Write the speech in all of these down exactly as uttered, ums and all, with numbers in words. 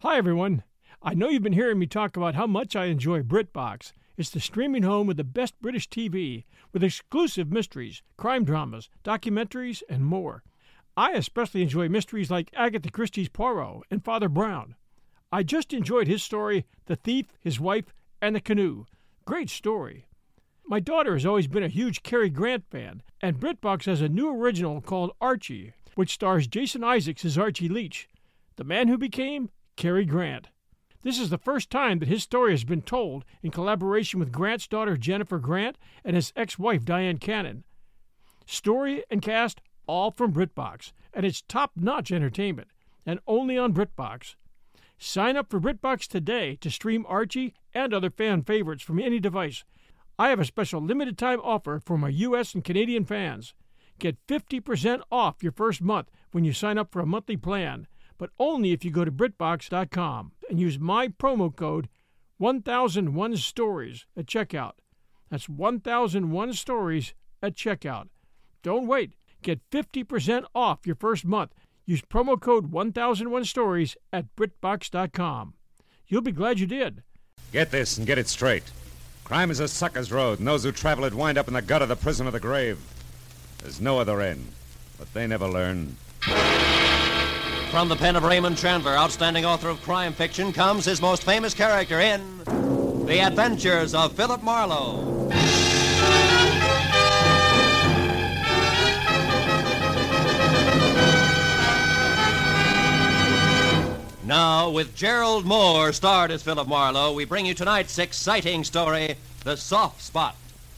Hi, everyone. I know you've been hearing me talk about how much I enjoy BritBox. It's the streaming home with the best British T V, with exclusive mysteries, crime dramas, documentaries, and more. I especially enjoy mysteries like Agatha Christie's Poirot and Father Brown. I just enjoyed his story, The Thief, His Wife, and the Canoe. Great story. My daughter has always been a huge Cary Grant fan, and BritBox has a new original called Archie, which stars Jason Isaacs as Archie Leach, the man who became Cary Grant. This is the first time that his story has been told in collaboration with Grant's daughter Jennifer Grant and his ex-wife Diane Cannon. Story and cast all from BritBox, and it's top-notch entertainment, and only on BritBox. Sign up for BritBox today to stream Archie and other fan favorites from any device. I have a special limited-time offer for my U S and Canadian fans. Get fifty percent off your first month when you sign up for a monthly plan, but only if you go to BritBox dot com and use my promo code one thousand one stories at checkout. That's one thousand one stories at checkout. Don't wait. Get fifty percent off your first month. Use promo code one thousand one stories at BritBox dot com. You'll be glad you did. Get this and get it straight. Crime is a sucker's road, and those who travel it wind up in the gut of the prison of the grave. There's no other end, but they never learn. From the pen of Raymond Chandler, outstanding author of crime fiction, comes his most famous character in The Adventures of Philip Marlowe. Now, with Gerald Moore starred as Philip Marlowe, we bring you tonight's exciting story, The Soft Spot.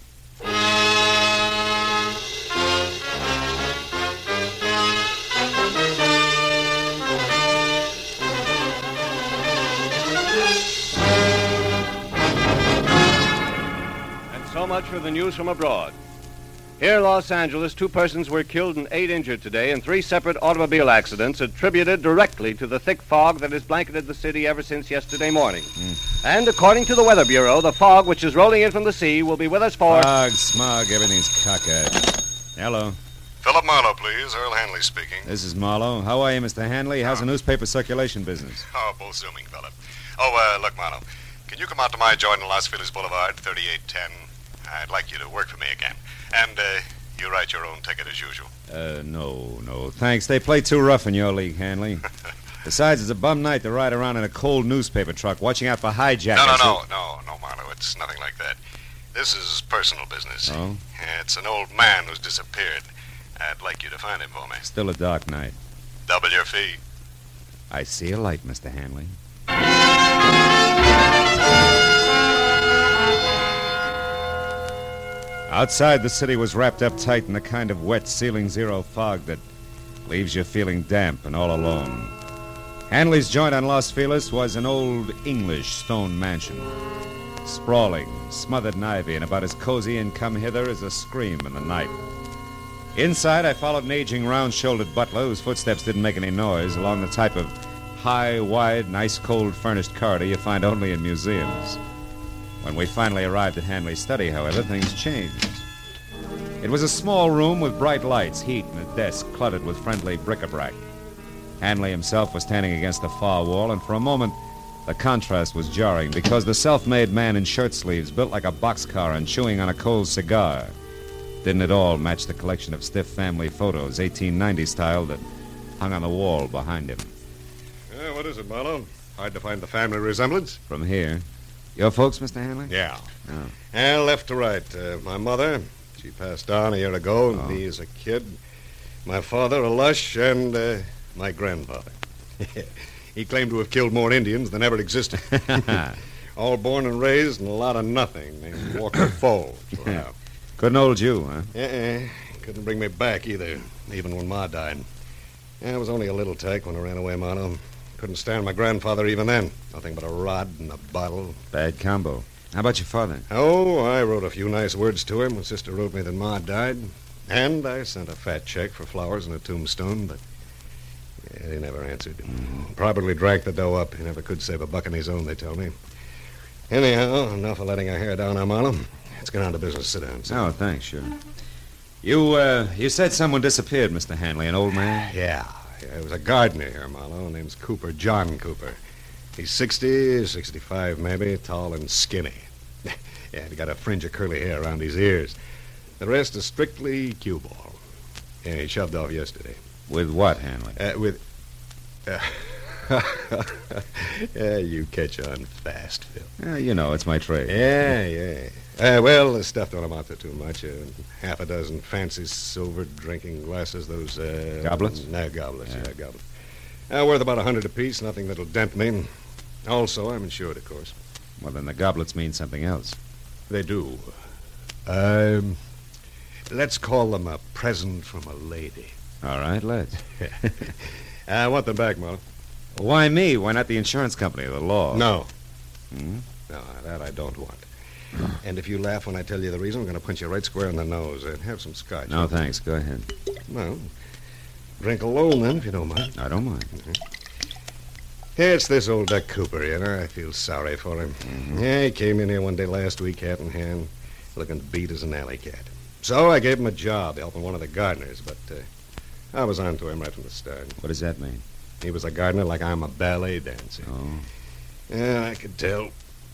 So much for the news from abroad. Here in Los Angeles, two persons were killed and eight injured today in three separate automobile accidents attributed directly to the thick fog that has blanketed the city ever since yesterday morning. Mm. And according to the Weather Bureau, the fog which is rolling in from the sea will be with us for... Fog, smog, everything's cockeyed. Hello. Philip Marlowe, please. Earl Hanley speaking. This is Marlowe. How are you, Mister Hanley? How's the newspaper circulation business? Oh, both zooming, Philip. Oh, uh, look, Marlowe, can you come out to my joint on Los Feliz Boulevard, thirty-eight ten? I'd like you to work for me again. And, uh, you write your own ticket as usual. Uh, no, no. Thanks. They play too rough in your league, Hanley. Besides, it's a bum night to ride around in a cold newspaper truck, watching out for hijackers. No, no, no, no, no, Marlowe. It's nothing like that. This is personal business. Oh? Yeah, it's an old man who's disappeared. I'd like you to find him for me. Still a dark night. Double your fee. I see a light, Mister Hanley. Outside, the city was wrapped up tight in the kind of wet ceiling zero fog that leaves you feeling damp and all alone. Hanley's joint on Los Feliz was an old English stone mansion, sprawling, smothered in ivy, and about as cozy and come-hither as a scream in the night. Inside, I followed an aging, round-shouldered butler whose footsteps didn't make any noise along the type of high, wide, and ice-cold furnished corridor you find only in museums. When we finally arrived at Hanley's study, however, things changed. It was a small room with bright lights, heat, and a desk cluttered with friendly bric-a-brac. Hanley himself was standing against the far wall, and for a moment, the contrast was jarring because the self-made man in shirt sleeves, built like a boxcar and chewing on a cold cigar, didn't at all match the collection of stiff family photos, eighteen ninety style, that hung on the wall behind him. Yeah, what is it, Marlowe? Hard to find the family resemblance? From here. Your folks, Mister Hanley? Yeah. Oh. And left to right. Uh, my mother, she passed on a year ago, and Oh. me as a kid. My father, a lush, and uh, my grandfather. He claimed to have killed more Indians than ever existed. All born and raised in a lot of nothing named Walker Falls. Wow. Couldn't hold you, huh? Uh-uh. Couldn't bring me back either, even when Ma died. I was only a little tyke when I ran away, Marlowe. Couldn't stand my grandfather even then. Nothing but a rod and a bottle. Bad combo. How about your father? Oh, I wrote a few nice words to him. My sister wrote me that Ma died. And I sent a fat check for flowers and a tombstone, but yeah, he never answered. Mm. Probably drank the dough up. He never could save a buck on his own, they tell me. Anyhow, enough of letting our hair down now, Marlowe. Let's get on to business. Sit down. Sit Oh, down. thanks, sure. You, uh, you said someone disappeared, Mister Hanley, an old man? Yeah. Yeah, it was a gardener here, Marlowe. Name's Cooper, John Cooper. He's sixty, sixty-five maybe, tall and skinny. Yeah, he got a fringe of curly hair around his ears. The rest is strictly cue ball. Yeah, he shoved off yesterday. With what, Hanley? Uh, with... Uh, yeah, you catch on fast, Phil. Yeah, you know, it's my trade. Yeah, yeah. Uh, well, the stuff don't amount to too much. Uh, half a dozen fancy silver drinking glasses, those... Uh, Goblets? No, goblets, yeah, Yeah. goblets. Uh, worth about a hundred apiece, nothing that'll dent me. Also, I'm insured, of course. Well, then the goblets mean something else. They do. Um, let's call them a present from a lady. All right, let's. I want them back, Marlowe. Why me? Why not the insurance company or the law? No. Hmm? No, that I don't want. And if you laugh when I tell you the reason, I'm going to punch you right square in the nose. Uh, have some scotch. No, thanks. Go ahead. Well, drink alone, then, if you don't mind. I don't mind. Yeah, it's this old Duck Cooper, you know. I feel sorry for him. Mm-hmm. Yeah, he came in here one day last week, hat in hand, looking beat as an alley cat. So I gave him a job helping one of the gardeners, but uh, I was on to him right from the start. What does that mean? He was a gardener like I'm a ballet dancer. Oh. Yeah, I could tell.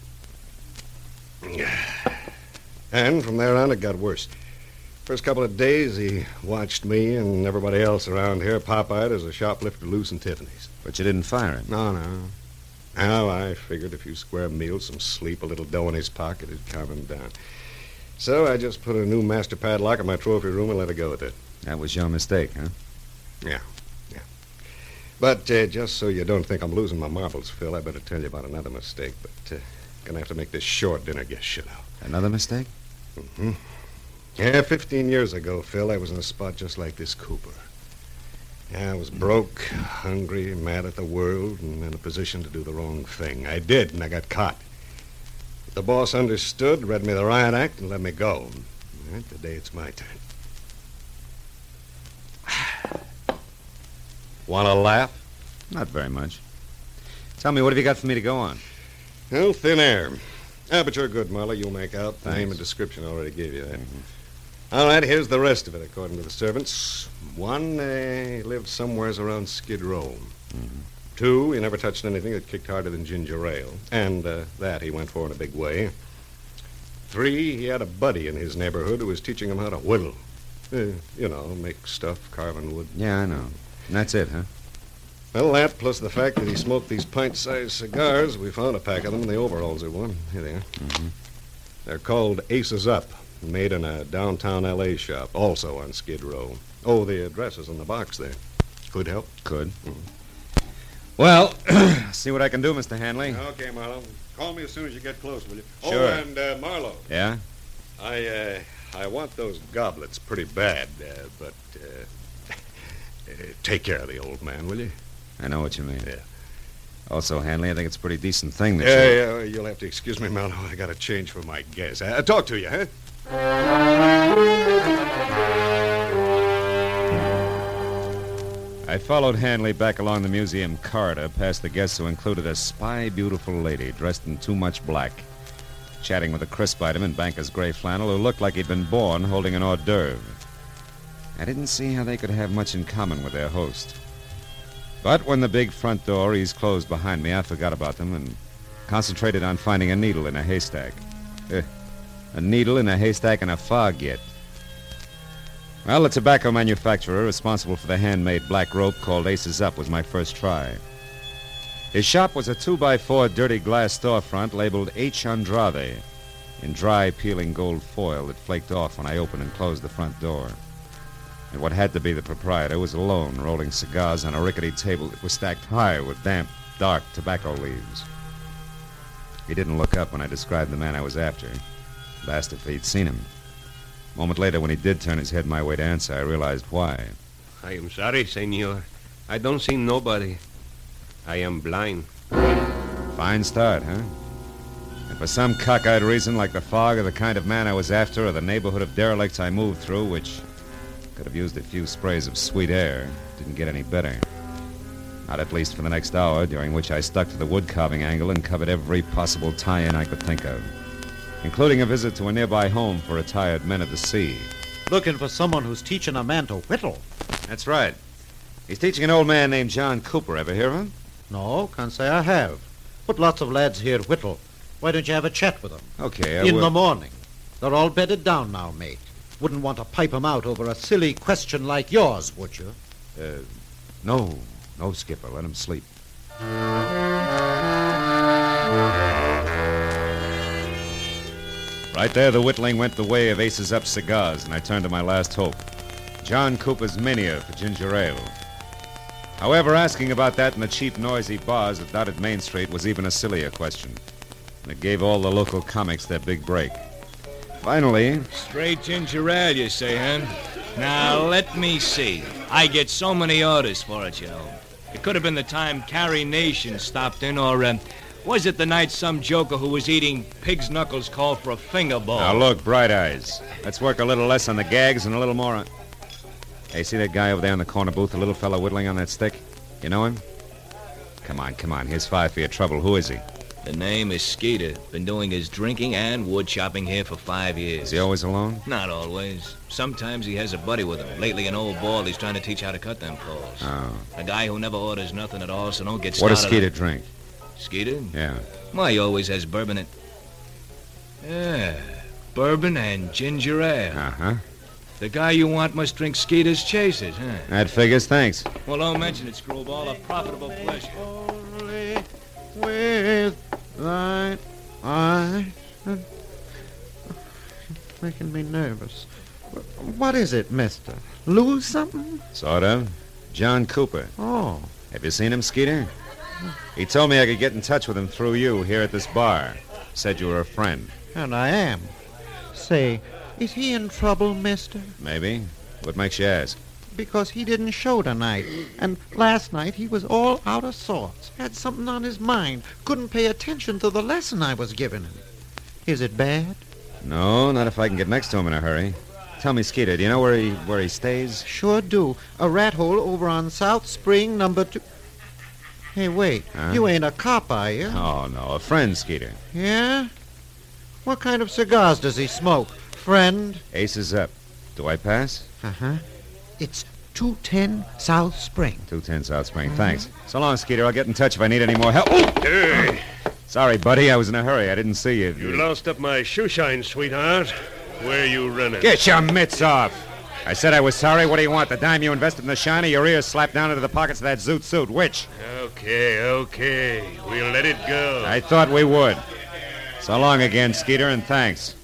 And from there on, it got worse. First couple of days, he watched me and everybody else around here pop-eyed as a shoplifter loose in Tiffany's. But you didn't fire him. No, no. Now, I figured a few square meals, some sleep, a little dough in his pocket would calm him down. So I just put a new master padlock in my trophy room and let it go with it. That was your mistake, huh? Yeah, yeah. But uh, just so you don't think I'm losing my marbles, Phil, I better tell you about another mistake. But uh, gonna have to make this short dinner guest shut out. Another mistake? Mm-hmm. Yeah, fifteen years ago, Phil, I was in a spot just like this Cooper. Yeah, I was broke, hungry, mad at the world, and in a position to do the wrong thing. I did, and I got caught. The boss understood, read me the riot act, and let me go. And today it's my turn. Want to laugh? Not very much. Tell me, what have you got for me to go on? Well, thin air. Ah, but you're good, Marla. You'll make out. The Thanks. name and description already gave you that. Mm-hmm. All right, here's the rest of it, according to the servants. One, uh, lived somewheres around Skid Row. Mm-hmm. Two, he never touched anything that kicked harder than ginger ale. And uh, that he went for in a big way. Three, he had a buddy in his neighborhood who was teaching him how to whittle. Uh, you know, make stuff, carving wood. Yeah, I know. And that's it, huh? Well, that plus the fact that he smoked these pint-sized cigars. We found a pack of them in the overalls he wore. Here they are. Mm-hmm. They're called Aces Up, made in a downtown L A shop, also on Skid Row. Oh, the address is on the box there. Could help. Could. Mm-hmm. Well, see what I can do, Mister Hanley. Okay, Marlowe. Call me as soon as you get close, will you? Sure. Oh, and uh, Marlowe, Yeah? I uh, I want those goblets pretty bad, uh, but uh, uh, take care of the old man, will you? I know what you mean. Yeah. Also, Hanley, I think it's a pretty decent thing that Yeah, you... yeah, you'll have to excuse me, Marlowe. I got to change for my guess. Uh, talk to you, huh? I followed Hanley back along the museum corridor past the guests who included a spy beautiful lady dressed in too much black, chatting with a crisp item in banker's gray flannel who looked like he'd been born holding an hors d'oeuvre. I didn't see how they could have much in common with their host. But when the big front door eased closed behind me, I forgot about them and concentrated on finding a needle in a haystack. Eh, a needle in a haystack and a fog yet. Well, the tobacco manufacturer responsible for the handmade black rope called Aces Up was my first try. His shop was a two by four dirty glass storefront labeled H. Andrade in dry, peeling gold foil that flaked off when I opened and closed the front door. And what had to be the proprietor was alone, rolling cigars on a rickety table that was stacked high with damp, dark tobacco leaves. He didn't look up when I described the man I was after. I asked if he'd seen him. A moment later, when he did turn his head my way to answer, I realized why. I am sorry, senor. I don't see nobody. I am blind. Fine start, huh? And for some cockeyed reason, like the fog or the kind of man I was after or the neighborhood of derelicts I moved through, which could have used a few sprays of sweet air, didn't get any better. Not at least for the next hour, during which I stuck to the wood carving angle and covered every possible tie-in I could think of, including a visit to a nearby home for retired men of the sea. Looking for someone who's teaching a man to whittle. That's right. He's teaching an old man named John Cooper. Ever hear of him? No, can't say I have. But lots of lads here whittle. Why don't you have a chat with them? Okay, I In will. the morning. They're all bedded down now, mate. Wouldn't want to pipe 'em out over a silly question like yours, would you? Uh, no, no, Skipper. Let him sleep. Right there, the whittling went the way of Aces Up cigars, and I turned to my last hope. John Cooper's mania for ginger ale. However, asking about that in the cheap, noisy bars that dotted Main Street was even a sillier question. And it gave all the local comics their big break. Finally... Straight ginger ale, you say, huh? Now, let me see. I get so many orders for it, you know. It could have been the time Carrie Nation stopped in, or uh, was it the night some joker who was eating pig's knuckles called for a finger bowl? Now, look, Bright Eyes. Let's work a little less on the gags and a little more on... Hey, see that guy over there in the corner booth, the little fellow whittling on that stick? You know him? Come on, come on. Here's five for your trouble. Who is he? The name is Skeeter. Been doing his drinking and wood chopping here for five years. Is he always alone? Not always. Sometimes he has a buddy with him. Lately, an old ball he's trying to teach how to cut them calls. Oh. A guy who never orders nothing at all, so don't get What started. does Skeeter on... drink? Skeeter? Yeah. Why, he always has bourbon in... Yeah, bourbon and ginger ale. Uh-huh. The guy you want must drink Skeeter's Chasers, huh? That figures, thanks. Well, don't mention it, Screwball. A profitable pleasure. Only with thine eye. Making me nervous. What is it, mister? Lose something? Sort of. John Cooper. Oh. Have you seen him, Skeeter? He told me I could get in touch with him through you here at this bar. Said you were a friend. And I am. Say, is he in trouble, mister? Maybe. What makes you ask? Because he didn't show tonight. And last night he was all out of sorts. Had something on his mind. Couldn't pay attention to the lesson I was giving him. Is it bad? No, not if I can get next to him in a hurry. Tell me, Skeeter, do you know where he where he stays? Sure do. A rat hole over on South Spring, number two. Hey, wait. Huh? You ain't a cop, are you? Oh, no, a friend, Skeeter. Yeah? What kind of cigars does he smoke? Friend? Aces Up. Do I pass? Uh-huh. It's two ten South Spring. two ten South Spring. Thanks. So long, Skeeter. I'll get in touch if I need any more help. Oh! Hey, Sorry, buddy. I was in a hurry. I didn't see you. you lost up my shoe shine, sweetheart. Where you running? Get your mitts off. I said I was sorry. What do you want? The dime you invested in the shiny, your ears slapped down into the pockets of that zoot suit. Which? Okay, okay. We'll let it go. I thought we would. So long again, Skeeter, and thanks.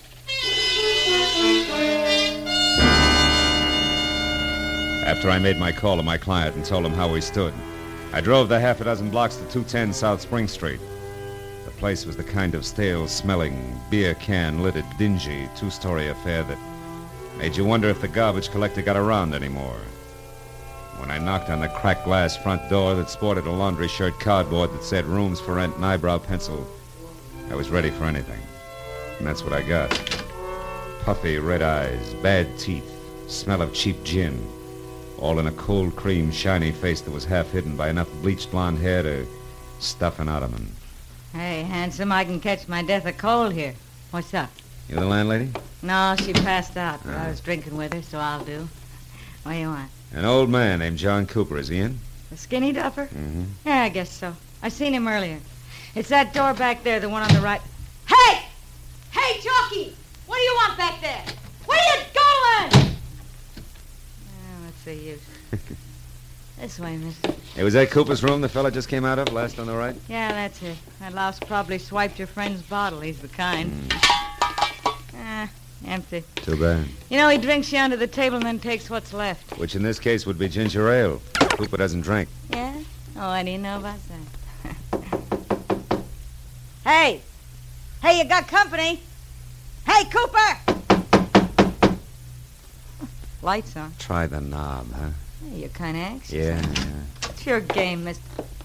After I made my call to my client and told him how we stood, I drove the half a dozen blocks to two ten South Spring Street. The place was the kind of stale-smelling, beer can-littered, dingy, two-story affair that made you wonder if the garbage collector got around anymore. When I knocked on the cracked glass front door that sported a laundry shirt cardboard that said rooms for rent and eyebrow pencil, I was ready for anything. And that's what I got. Puffy red eyes, bad teeth, smell of cheap gin, all in a cold cream, shiny face that was half hidden by enough bleached blonde hair to stuff an ottoman. Hey, handsome, I can catch my death of cold here. What's up? You the landlady? No, she passed out, but Ah. I was drinking with her, so I'll do. What do you want? An old man named John Cooper. Is he in? The skinny duffer? Mm-hmm. Yeah, I guess so. I seen him earlier. It's that door back there, the one on the right. Hey! Hey, Jockey! What do you want back there? Where are you going? Oh, what's the use? This way, mister. Hey, was that Cooper's room the fella just came out of, last on the right? Yeah, that's it. That louse probably swiped your friend's bottle. He's the kind. Ah, empty. Too bad. You know, he drinks you under the table and then takes what's left. Which in this case would be ginger ale. Cooper doesn't drink. Yeah? Oh, I didn't know about that. Hey! Hey, you got company? Hey, Cooper! Lights on. Try the knob, huh? Hey, you're kind of anxious. Yeah, yeah. What's your game, mister?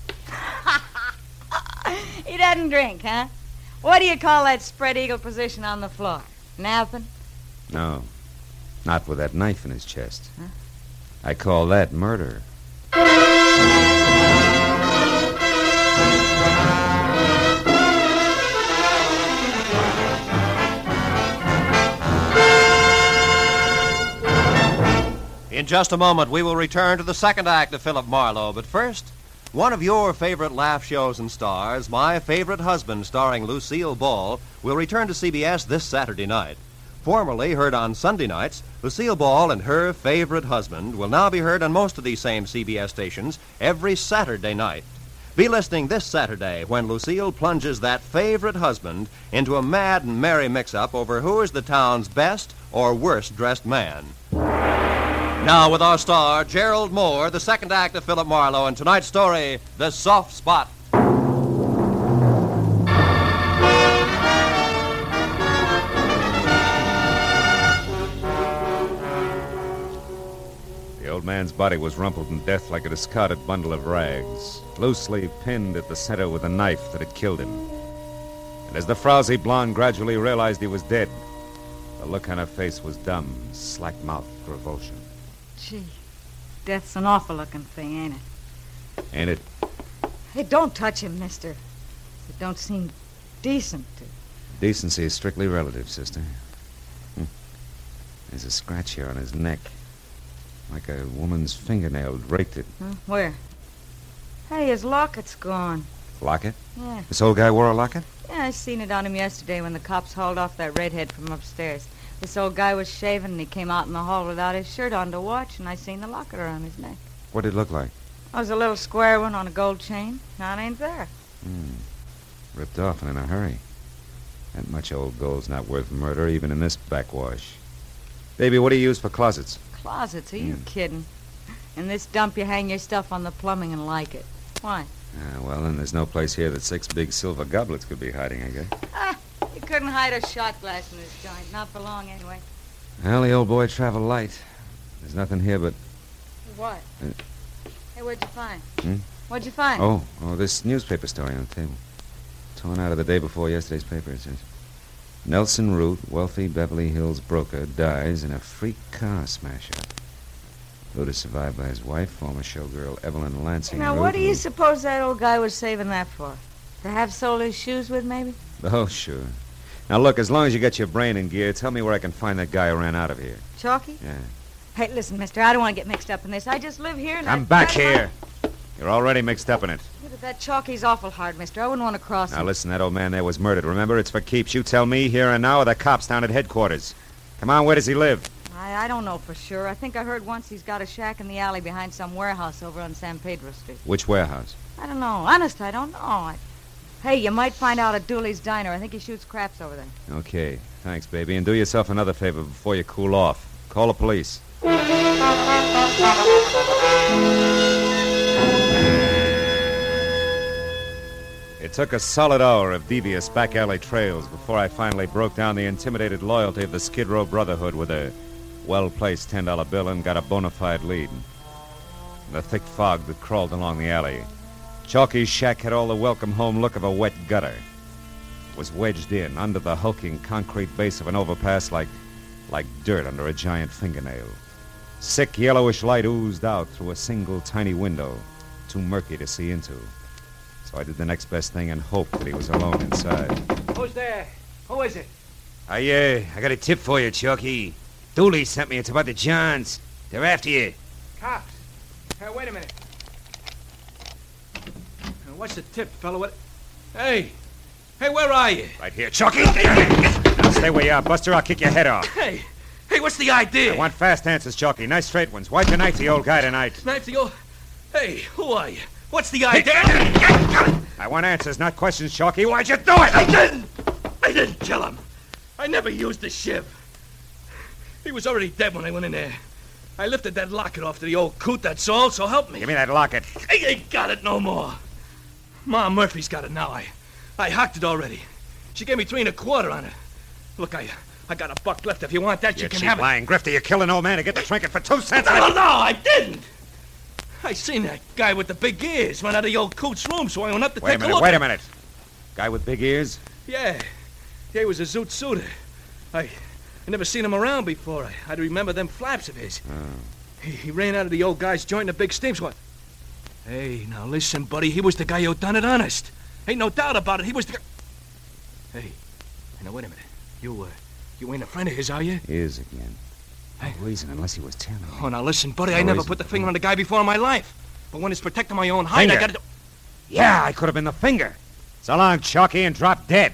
He doesn't drink, huh? What do you call that spread eagle position on the floor? Napping? No. Not with that knife in his chest. Huh? I call that murder. In just a moment, we will return to the second act of Philip Marlowe. But first, One of your favorite laugh shows and stars, My Favorite Husband, starring Lucille Ball, will return to C B S this Saturday night. Formerly heard on Sunday nights, Lucille Ball and Her Favorite Husband will now be heard on most of these same C B S stations every Saturday night. Be listening this Saturday when Lucille plunges that favorite husband into a mad and merry mix-up over who is the town's best or worst-dressed man. Now with our star, Gerald Moore, the second act of Philip Marlowe, and tonight's story, The Soft Spot. The old man's body was rumpled in death like a discarded bundle of rags, loosely pinned at the center with a knife that had killed him. And as the frowsy blonde gradually realized he was dead, the look on her face was dumb, slack-mouthed revulsion. Gee, death's an awful-looking thing, ain't it? Ain't it? Hey, don't touch him, mister. It don't seem decent to... Decency is strictly relative, sister. Hm. There's a scratch here on his neck. Like a woman's fingernail raked it. Huh? Where? Hey, his locket's gone. Locket? Yeah. This old guy wore a locket? Yeah, I seen it on him yesterday when the cops hauled off that redhead from upstairs. This old guy was shaving, and he came out in the hall without his shirt on to watch, and I seen the locket around his neck. What did it look like? It was a little square one on a gold chain. Now it ain't there. Hmm. Ripped off and in a hurry. That much old gold's not worth murder, even in this backwash. Baby, what do you use for closets? Closets? Are you Mm. kidding? In this dump, you hang your stuff on the plumbing and like it. Why? Ah, well, then there's no place here that six big silver goblets could be hiding, I guess. Ah, you couldn't hide a shot glass in this joint. Not for long, anyway. Well, the old boy traveled light. There's nothing here but... What? Uh, Hey, what'd you find? Hmm? What'd you find? Oh, oh, this newspaper story on the table. Torn out of the day before yesterday's paper, it says. Nelson Root, wealthy Beverly Hills broker, dies in a freak car smasher. Root is survived by his wife, former showgirl Evelyn Lansing Now, Root, what do you who- suppose that old guy was saving that for? To have sold his shoes with, maybe? Oh, sure. Now, look, as long as you get your brain in gear, tell me where I can find that guy who ran out of here. Chalky? Yeah. Hey, listen, mister, I don't want to get mixed up in this. I just live here and I'm I... back I- here. You're already mixed up in it. Yeah, but that Chalky's awful hard, mister. I wouldn't want to cross Now, him. listen, that old man there was murdered. Remember, it's for keeps. You tell me here and now, or the cops down at headquarters. Come on, where does he live? I, I don't know for sure. I think I heard once he's got a shack in the alley behind some warehouse over on San Pedro Street. Which warehouse? I don't know. Honest, I don't know. I... Hey, you might find out at Dooley's Diner. I think he shoots craps over there. Okay, thanks, baby. And do yourself another favor before you cool off. Call the police. It took a solid hour of devious back alley trails before I finally broke down the intimidated loyalty of the Skid Row Brotherhood with a well-placed ten dollar bill and got a bona fide lead. The thick fog that crawled along the alley. Chalky's shack had all the welcome home look of a wet gutter. It was wedged in under the hulking concrete base of an overpass like, like dirt under a giant fingernail. Sick yellowish light oozed out through a single tiny window, too murky to see into. So I did the next best thing and hoped that he was alone inside. Who's there? Who is it? I, uh, I got a tip for you, Chalky. Dooley sent me. It's about the Johns. They're after you. Cops. Hey, wait a minute. Uh, What's the tip, fella? What? Hey. Hey, where are you? Right here, Chalky! Now stay where you are, Buster. I'll kick your head off. Hey. Hey, what's the idea? I want fast answers, Chalky. Nice straight ones. Why'd you knife the old guy tonight? Knife the old... Hey, who are you? What's the idea? I want answers, not questions, Chalky. Why'd you do it? I didn't! I didn't kill him. I never used the shiv. He was already dead when I went in there. I lifted that locket off to the old coot, that's all, so help me. Give me that locket. I ain't got it no more. Ma Murphy's got it now. I I hocked it already. She gave me three and a quarter on it. Look, I I got a buck left. If you want that, You you can cheap have it. lying grifter. You kill an old man to get the trinket for two cents. No, no, I didn't. I seen that guy with the big ears run out of the old coot's room, so I went up to Wait a take a minute, look. wait a minute. Guy with big ears? Yeah. Yeah, he was a zoot suitor. I, I never seen him around before. I, I'd remember them flaps of his. Oh. He, he ran out of the old guy's joint in a big steam squad. Hey, now listen, buddy. He was the guy who done it honest. Ain't no doubt about it. He was the... Hey, now wait a minute. You, uh, you ain't a friend of his, are you? Ears again. Hey. No reason unless he was telling me. Oh, now listen, buddy. No I never reason. put the finger on the guy before in my life. But when it's protecting my own hide, I Finger? gotta do... Yeah, I could have been the finger. So long, Chalky, and drop dead.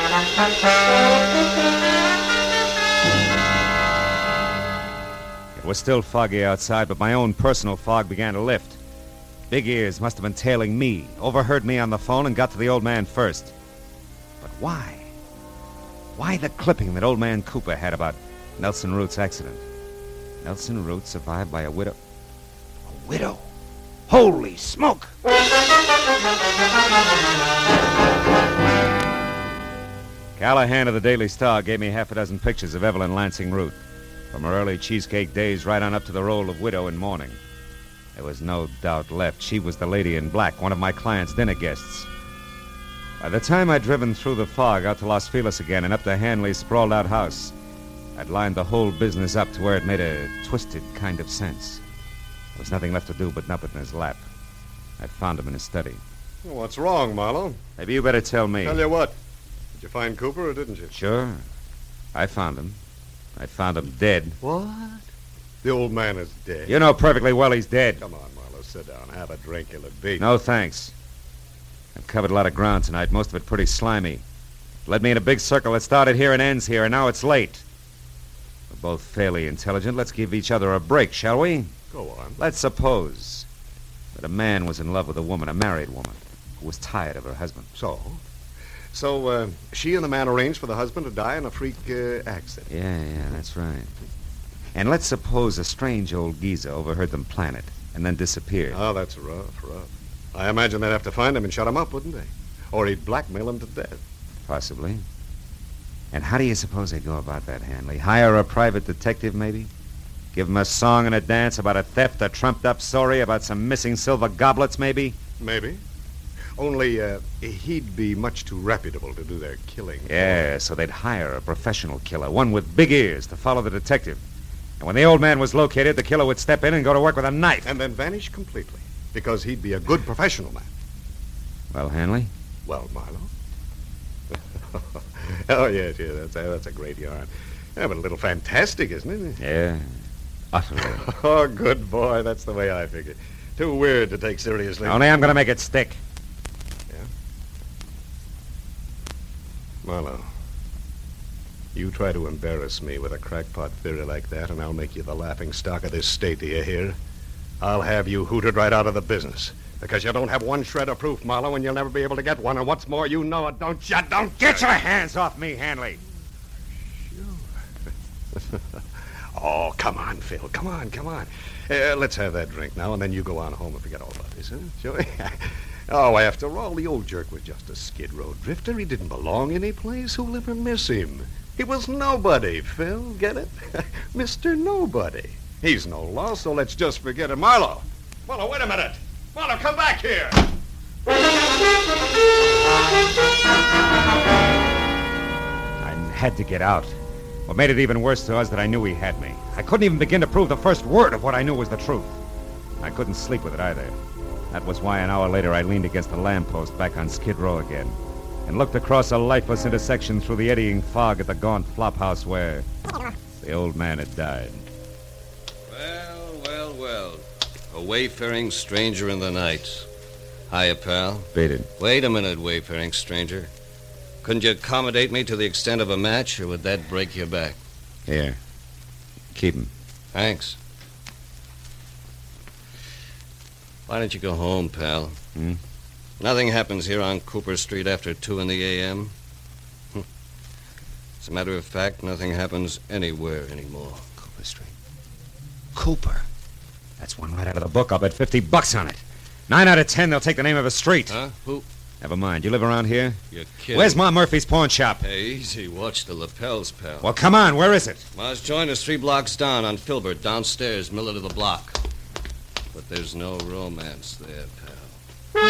It was still foggy outside, but my own personal fog began to lift. Big Ears must have been tailing me, overheard me on the phone, and got to the old man first. But why? Why the clipping that old man Cooper had about Nelson Root's accident? Nelson Root survived by a widow. A widow? Holy smoke! Callahan of the Daily Star gave me half a dozen pictures of Evelyn Lansing Root, from her early cheesecake days right on up to the role of widow in mourning. There was no doubt left. She was the lady in black, one of my client's dinner guests. By the time I'd driven through the fog out to Los Feliz again and up to Hanley's sprawled-out house, I'd lined the whole business up to where it made a twisted kind of sense. There was nothing left to do but nub it in his lap. I'd found him in his study. Well, what's wrong, Marlowe? Maybe you better tell me. Tell you what. Did you find Cooper or didn't you? Sure. I found him. I found him dead. What? The old man is dead. You know perfectly well he's dead. Come on, Marlowe, sit down. Have a drink, you'll beat. No, thanks. I've covered a lot of ground tonight, most of it pretty slimy. Led me in a big circle that started here and ends here, and now it's late. We're both fairly intelligent. Let's give each other a break, shall we? Go on. Let's suppose that a man was in love with a woman, a married woman, who was tired of her husband. So? So, uh, she and the man arranged for the husband to die in a freak uh, accident. Yeah, yeah, that's right. And let's suppose a strange old geezer overheard them plan it and then disappeared. Oh, that's rough, rough. I imagine they'd have to find him and shut him up, wouldn't they? Or he'd blackmail him to death. Possibly. And how do you suppose they'd go about that, Hanley? Hire a private detective, maybe? Give him a song and a dance about a theft, a trumped-up story about some missing silver goblets, maybe? Maybe. Only, uh, he'd be much too reputable to do their killing. Yeah, so they'd hire a professional killer, one with big ears, to follow the detective. And when the old man was located, the killer would step in and go to work with a knife. And then vanish completely, because he'd be a good professional man. Well, Hanley? Well, Marlowe? Oh, yes, yes, that's a, that's a great yarn. Yeah, but a little fantastic, isn't it? Yeah, utterly. Oh, good boy. That's the way I figure. Too weird to take seriously. Only I'm going to make it stick. Yeah? Marlowe, you try to embarrass me with a crackpot theory like that, and I'll make you the laughing stock of this state, do you hear? I'll have you hooted right out of the business. Because you don't have one shred of proof, Marlowe, and you'll never be able to get one. And what's more, you know it, don't you? Don't Get your hands off me, Hanley. Sure. Oh, come on, Phil. Come on, come on. Uh, let's have that drink now, and then you go on home and forget all about this, huh? Shall we? Oh, after all, the old jerk was just a Skid Row drifter. He didn't belong any place. Who'll ever miss him? He was nobody, Phil. Get it? Mister Nobody. He's no loss, so let's just forget it. Marlowe! Marlowe, wait a minute! Marlowe, come back here! I had to get out. What made it even worse to us that I knew he had me. I couldn't even begin to prove the first word of what I knew was the truth. I couldn't sleep with it either. That was why an hour later I leaned against a lamppost back on Skid Row again and looked across a lifeless intersection through the eddying fog at the gaunt flophouse where the old man had died. Well, well, well. A wayfaring stranger in the night. Hiya, pal. Beat it. Wait a minute, wayfaring stranger. Couldn't you accommodate me to the extent of a match, or would that break your back? Here. Keep him. Thanks. Why don't you go home, pal? Hmm? Nothing happens here on Cooper Street after two in the a m. As a matter of fact, nothing happens anywhere anymore. Cooper Street. Cooper. That's one right out of the book. I'll bet fifty bucks on it. Nine out of ten, they'll take the name of a street. Huh? Who? Never mind. You live around here? You're kidding. Where's Ma Murphy's pawn shop? Hey, easy. Watch the lapels, pal. Well, come on. Where is it? Ma's joint is three blocks down on Filbert, downstairs, middle of the block. But there's no romance there, pal.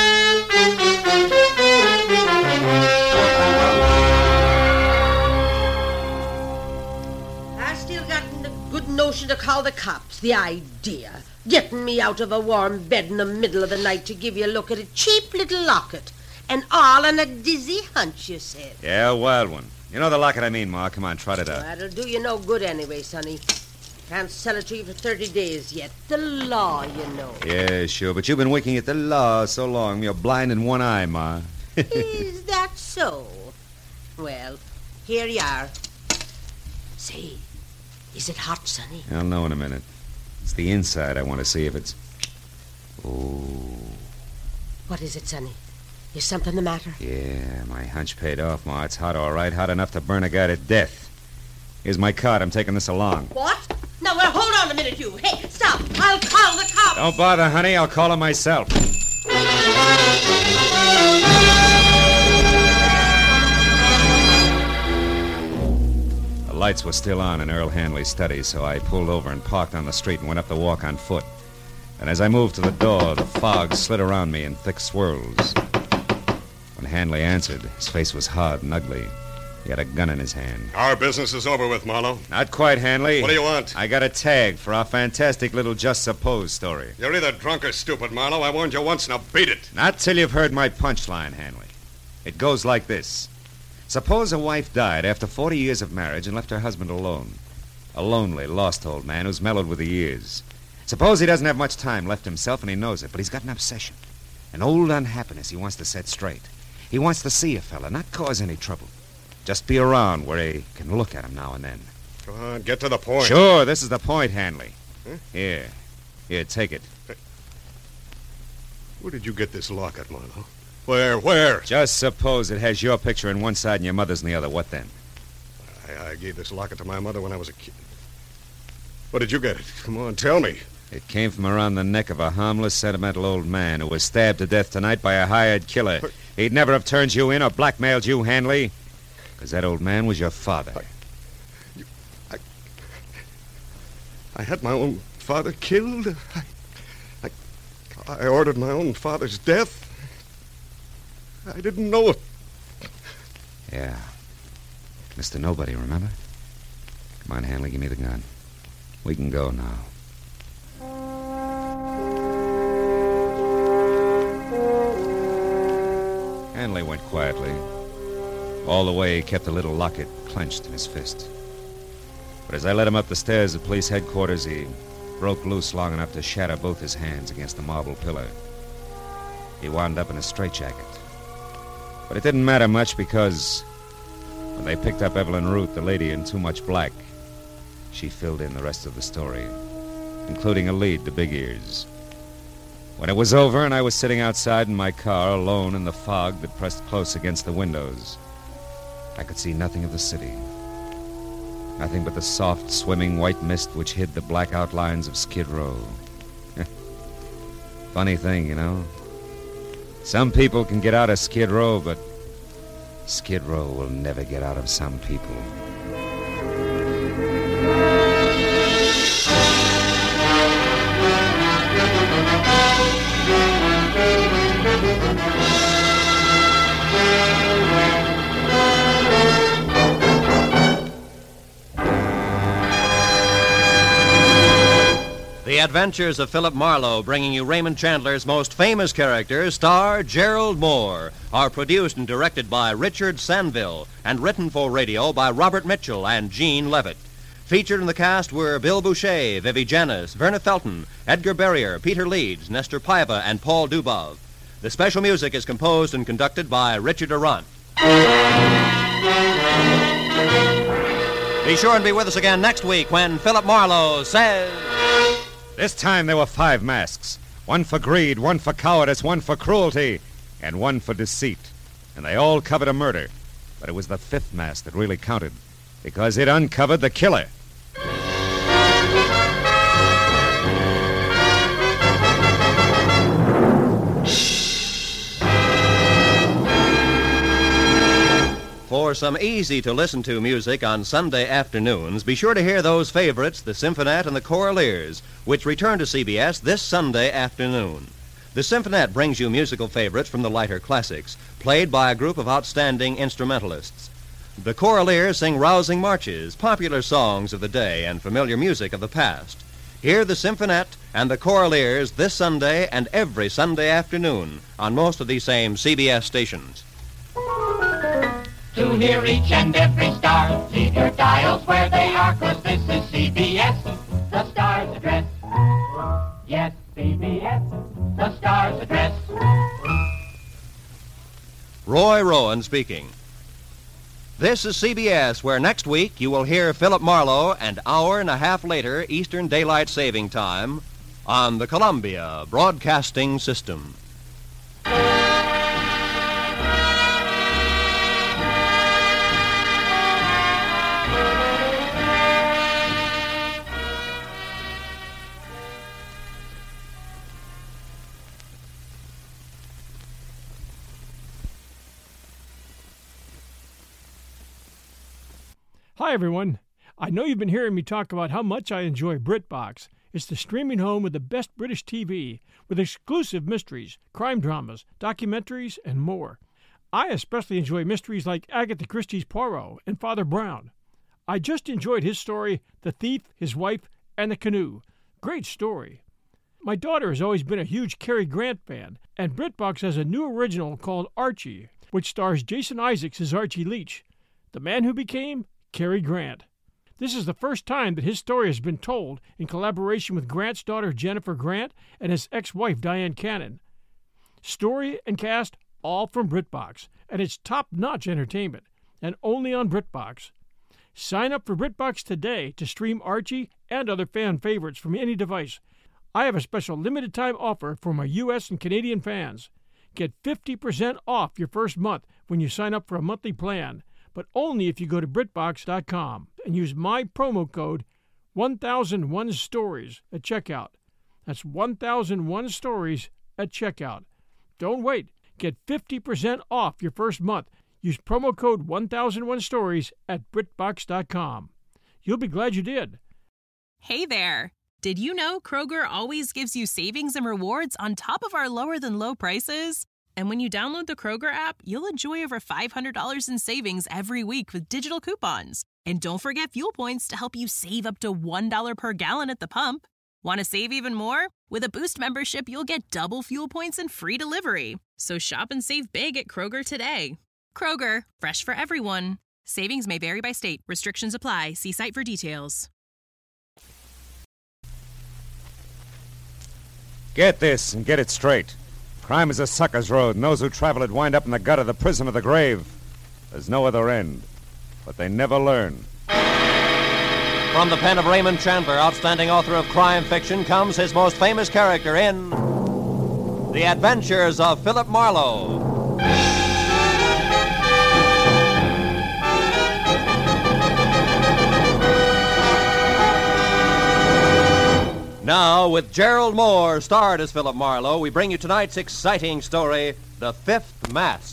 I still got the good notion to call the cops. The idea. Getting me out of a warm bed in the middle of the night to give you a look at a cheap little locket. And all on a dizzy hunch, you said. Yeah, a wild one. You know the locket I mean, Ma. Come on, trot it out. That'll do you no good anyway, sonny. Can't sell it to you for thirty days yet. The law, you know. Yeah, sure, but you've been winking at the law so long, you're blind in one eye, Ma. Is that so? Well, here you are. Say, is it hot, Sonny? I'll know in a minute. It's the inside I want to see if it's... Oh. What is it, Sonny? Is something the matter? Yeah, my hunch paid off, Ma. It's hot, all right. Hot enough to burn a guy to death. Here's my card. I'm taking this along. What? Now, well, hold on a minute, you. Hey, stop. I'll call the cops. Don't bother, honey. I'll call him myself. The lights were still on in Earl Hanley's study, so I pulled over and parked on the street and went up the walk on foot. And as I moved to the door, the fog slid around me in thick swirls. When Hanley answered, his face was hard and ugly. He had a gun in his hand. Our business is over with, Marlowe. Not quite, Hanley. What do you want? I got a tag for our fantastic little Just Suppose story. You're either drunk or stupid, Marlowe. I warned you once, now beat it. Not till you've heard my punchline, Hanley. It goes like this. Suppose a wife died after forty years of marriage and left her husband alone. A lonely, lost old man who's mellowed with the years. Suppose he doesn't have much time left himself and he knows it, but he's got an obsession. An old unhappiness he wants to set straight. He wants to see a fella, not cause any trouble. Just be around where he can look at him now and then. Come on, get to the point. Sure, this is the point, Hanley. Huh? Here. Here, take it. Where did you get this locket, Marlowe? Where, where? Just suppose it has your picture on one side and your mother's on the other. What then? I, I gave this locket to my mother when I was a kid. Where did you get it? Come on, tell me. It came from around the neck of a harmless, sentimental old man who was stabbed to death tonight by a hired killer. He'd never have turned you in or blackmailed you, Hanley, because that old man was your father. I, you, I, I had my own father killed. I, I, I ordered my own father's death. I didn't know it. Yeah. Mister Nobody, remember? Come on, Hanley, give me the gun. We can go now. Hanley went quietly. All the way, he kept the little locket clenched in his fist. But as I led him up the stairs at police headquarters, he broke loose long enough to shatter both his hands against the marble pillar. He wound up in a straitjacket. But it didn't matter much because when they picked up Evelyn Root, the lady in Too Much Black, she filled in the rest of the story, including a lead to Big Ears. When it was over and I was sitting outside in my car alone in the fog that pressed close against the windows, I could see nothing of the city. Nothing but the soft, swimming white mist which hid the black outlines of Skid Row. Funny thing, you know. Some people can get out of Skid Row, but Skid Row will never get out of some people. The Adventures of Philip Marlowe, bringing you Raymond Chandler's most famous character, star Gerald Moore, are produced and directed by Richard Sanville and written for radio by Robert Mitchell and Gene Levitt. Featured in the cast were Bill Boucher, Vivi Janis, Verna Felton, Edgar Barrier, Peter Leeds, Nestor Paiva, and Paul Dubov. The special music is composed and conducted by Richard Arant. Be sure and be with us again next week when Philip Marlowe says... This time there were five masks. One for greed, one for cowardice, one for cruelty, and one for deceit. And they all covered a murder. But it was the fifth mask that really counted, because it uncovered the killer. For some easy-to-listen-to music on Sunday afternoons, be sure to hear those favorites, the Symphonette and the Choraleers, which return to C B S this Sunday afternoon. The Symphonette brings you musical favorites from the lighter classics, played by a group of outstanding instrumentalists. The Choraleers sing rousing marches, popular songs of the day, and familiar music of the past. Hear the Symphonette and the Choraleers this Sunday and every Sunday afternoon on most of these same C B S stations. To hear each and every star, leave your dials where they are, 'cause this is C B S. address. Yes, C B S, the star's address. Roy Rowan speaking. This is C B S, where next week you will hear Philip Marlowe an hour and a half later Eastern Daylight Saving Time on the Columbia Broadcasting System. Hi, everyone. I know you've been hearing me talk about how much I enjoy BritBox. It's the streaming home with the best British T V, with exclusive mysteries, crime dramas, documentaries, and more. I especially enjoy mysteries like Agatha Christie's Poirot and Father Brown. I just enjoyed his story, The Thief, His Wife, and the Canoe. Great story. My daughter has always been a huge Cary Grant fan, and BritBox has a new original called Archie, which stars Jason Isaacs as Archie Leach, the man who became Cary Grant. This is the first time that his story has been told in collaboration with Grant's daughter Jennifer Grant and his ex-wife Diane Cannon. Story and cast all from BritBox, and it's top-notch entertainment, and only on BritBox. Sign up for BritBox today to stream Archie and other fan favorites from any device. I have a special limited-time offer for my U S and Canadian fans. Get fifty percent off your first month when you sign up for a monthly plan, but only if you go to BritBox dot com and use my promo code one thousand one stories at checkout. That's one thousand one stories at checkout. Don't wait. Get fifty percent off your first month. Use promo code one thousand one stories at BritBox dot com. You'll be glad you did. Hey there. Did you know Kroger always gives you savings and rewards on top of our lower-than-low prices? And when you download the Kroger app, you'll enjoy over five hundred dollars in savings every week with digital coupons. And don't forget fuel points to help you save up to one dollar per gallon at the pump. Want to save even more? With a Boost membership, you'll get double fuel points and free delivery. So shop and save big at Kroger today. Kroger, fresh for everyone. Savings may vary by state. Restrictions apply. See site for details. Get this and get it straight. Crime is a sucker's road, and those who travel it wind up in the gutter, the prison, or the grave. There's no other end. But they never learn. From the pen of Raymond Chandler, outstanding author of crime fiction, comes his most famous character in The Adventures of Philip Marlowe. Now, with Gerald Moore starred as Philip Marlowe, we bring you tonight's exciting story, The Fifth Mask.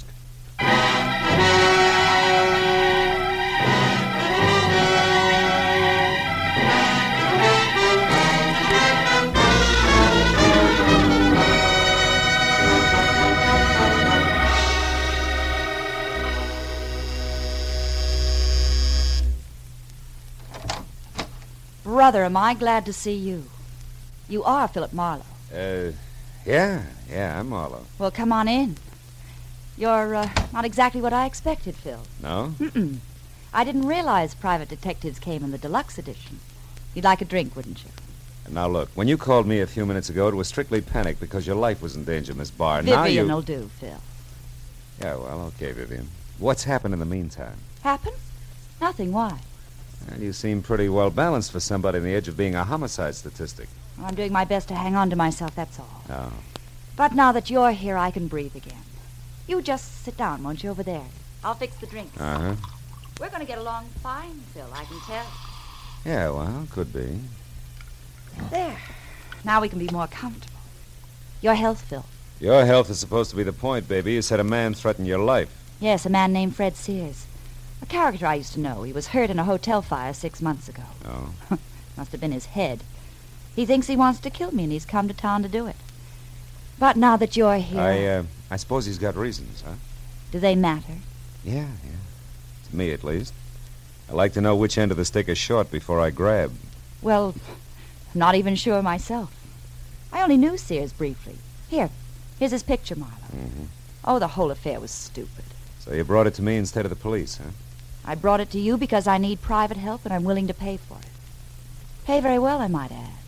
Brother, am I glad to see you. You are Philip Marlowe. Uh, yeah, yeah, I'm Marlowe. Well, come on in. You're uh, not exactly what I expected, Phil. No? Mm-mm. I didn't realize private detectives came in the deluxe edition. You'd like a drink, wouldn't you? Now, look, when you called me a few minutes ago, it was strictly panic because your life was in danger, Miss Barr. Now you... Vivian will do, Phil. Yeah, well, okay, Vivian. What's happened in the meantime? Happened? Nothing. Why? Well, you seem pretty well balanced for somebody on the edge of being a homicide statistic. I'm doing my best to hang on to myself, that's all. Oh. But now that you're here, I can breathe again. You just sit down, won't you, over there? I'll fix the drinks. Uh-huh. We're going to get along fine, Phil, I can tell. Yeah, well, could be. There. Now we can be more comfortable. Your health, Phil. Your health is supposed to be the point, baby. You said a man threatened your life. Yes, a man named Fred Sears. A character I used to know. He was hurt in a hotel fire six months ago. Oh. Must have been his head. He thinks he wants to kill me, and he's come to town to do it. But now that you're here... I, uh, I suppose he's got reasons, huh? Do they matter? Yeah, yeah. To me, at least. I like to know which end of the stick is short before I grab. Well, I'm not even sure myself. I only knew Sears briefly. Here, here's his picture, Marlowe. Mm-hmm. Oh, the whole affair was stupid. So you brought it to me instead of the police, huh? I brought it to you because I need private help, and I'm willing to pay for it. Pay very well, I might add.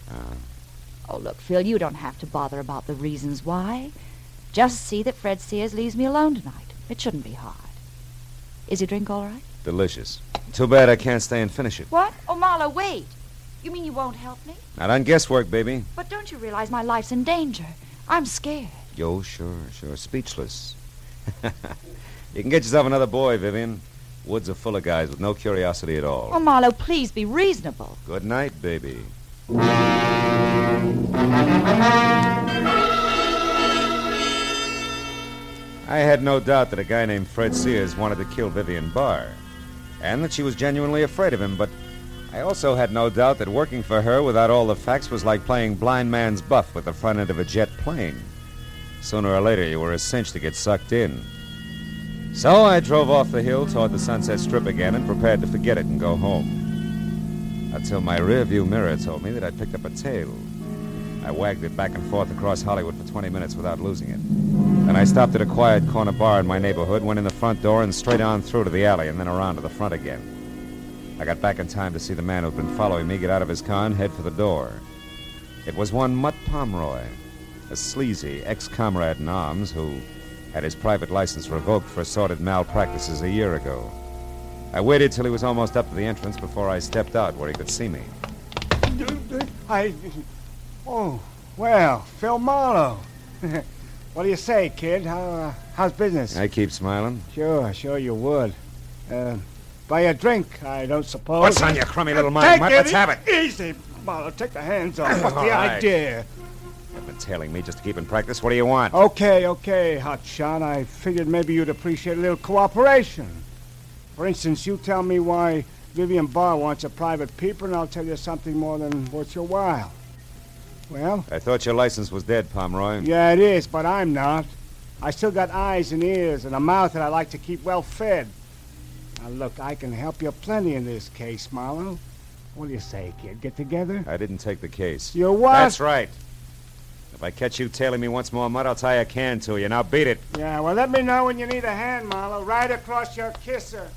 Uh, Oh, look, Phil, you don't have to bother about the reasons why. Just see that Fred Sears leaves me alone tonight. It shouldn't be hard. Is your drink all right? delicious. Too bad I can't stay and finish it. What? Oh, Marlo, wait. You mean you won't help me? Not on guesswork, baby. But don't you realize my life's in danger? I'm scared. Yo, sure, sure. Speechless. You can get yourself another boy, Vivian. Woods are full of guys with no curiosity at all. Oh, Marlo, please be reasonable. Good night, baby. I had no doubt that a guy named Fred Sears wanted to kill Vivian Barr, and that she was genuinely afraid of him, but I also had no doubt that working for her without all the facts was like playing blind man's buff with the front end of a jet plane. Sooner or later, you were a cinch to get sucked in. So I drove off the hill toward the Sunset Strip again and prepared to forget it and go home. Until my rearview mirror told me that I'd picked up a tail. I wagged it back and forth across Hollywood for twenty minutes without losing it. Then I stopped at a quiet corner bar in my neighborhood, went in the front door and straight on through to the alley and then around to the front again. I got back in time to see the man who'd been following me get out of his car and head for the door. It was one Mutt Pomeroy, a sleazy ex-comrade in arms who had his private license revoked for assorted malpractices a year ago. I waited till he was almost up to the entrance before I stepped out where he could see me. I... Oh, well, Phil Marlowe. What do you say, kid? How, uh, how's business? I keep smiling. Sure, sure you would. Uh, buy a drink, I don't suppose. What's on your crummy little mind, Take Mutt? it Let's have it. Easy, Marlowe. Take the hands off. What's the All right. idea? You've been tailing me just to keep in practice. What do you want? Okay, okay, hotshot. I figured maybe you'd appreciate a little cooperation. For instance, you tell me why Vivian Barr wants a private peeper, and I'll tell you something more than worth your while. Well? I thought your license was dead, Pomeroy. Yeah, it is, but I'm not. I still got eyes and ears and a mouth that I like to keep well fed. Now, look, I can help you plenty in this case, Marlowe. What do you say, kid? Get together? I didn't take the case. You what? That's right. If I catch you tailing me once more, Mutt, I'll tie a can to you. Now beat it. Yeah, well, let me know when you need a hand, Marlowe. Right across your kisser.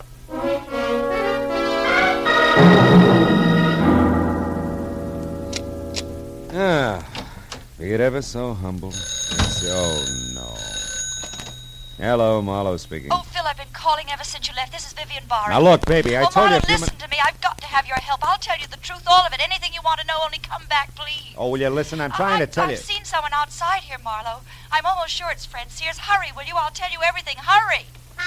Ah, be it ever so humble. It's, oh, no. Hello, Marlowe speaking. Oh, Phil, I've been calling ever since you left. This is Vivian Barr. Now, look, baby, I oh, told Marlo, you a few listen to me. I've got to have your help. I'll tell you the truth, all of it. Anything you want to know, only come back, please. Oh, will you listen? I'm trying I, to tell I've you. I've seen someone outside here, Marlo. I'm almost sure it's Fred Sears. Hurry, will you? I'll tell you everything. Hurry.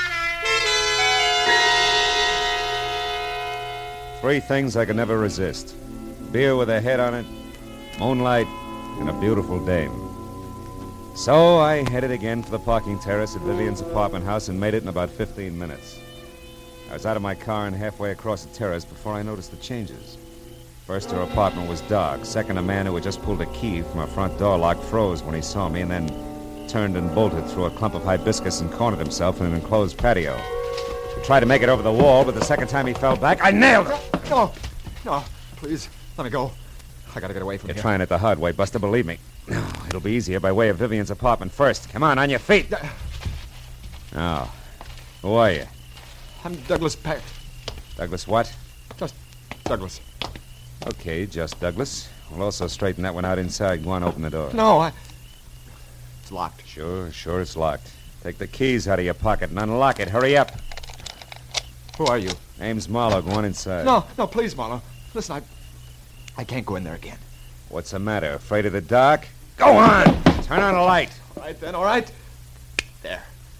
Three things I could never resist. Beer with a head on it, moonlight, and a beautiful dame. So I headed again for the parking terrace at Vivian's apartment house and made it in about fifteen minutes. I was out of my car and halfway across the terrace before I noticed the changes. First, her apartment was dark. Second, a man who had just pulled a key from her front door lock froze when he saw me and then turned and bolted through a clump of hibiscus and cornered himself in an enclosed patio. He tried to make it over the wall, but the second time he fell back, I nailed him. No, no, please, let me go. I gotta get away from You're here. trying it the hard way, Buster, believe me. It'll be easier by way of Vivian's apartment first. Come on, on your feet. Oh, who are you? I'm Douglas Peck. Douglas what? Just Douglas. Okay, just Douglas. We'll also straighten that one out inside. Go on, open the door. No, I... It's locked. Sure, sure it's locked. Take the keys out of your pocket and unlock it. Hurry up. Who are you? Name's Marlowe. Go on inside. No, no, please, Marlo. Listen, I... I can't go in there again. What's the matter? Afraid of the dark? Go on! Turn on a light. All right, then, all right. There.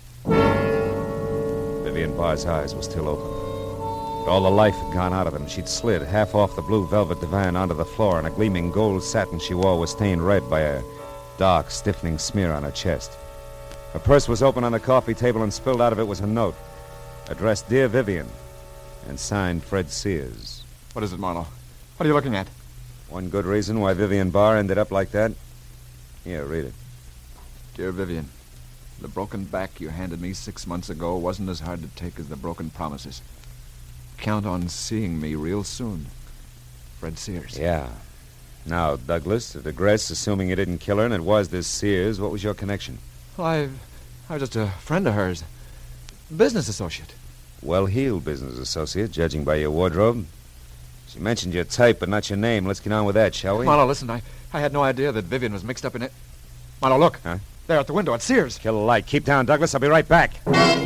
Vivian Barr's eyes were still open. But all the life had gone out of them. She'd slid half off the blue velvet divan onto the floor, and a gleaming gold satin she wore was stained red by a dark, stiffening smear on her chest. Her purse was open on the coffee table, and spilled out of it was a note addressed Dear Vivian and signed Fred Sears. What is it, Marlo? What are you looking at? One good reason why Vivian Barr ended up like that. Here, read it. Dear Vivian, the broken back you handed me six months ago wasn't as hard to take as the broken promises. Count on seeing me real soon. Fred Sears. Yeah. Now, Douglas, to digress, assuming you didn't kill her and it was this Sears, what was your connection? Well, I, I was just a friend of hers. Business associate. Well-heeled business associate, judging by your wardrobe. She mentioned your type, but not your name. Let's get on with that, shall we? Marlowe, listen, I, I had no idea that Vivian was mixed up in it. Marlowe, look. Huh? There at the window at Sears. Kill the light. Keep down, Douglas. I'll be right back.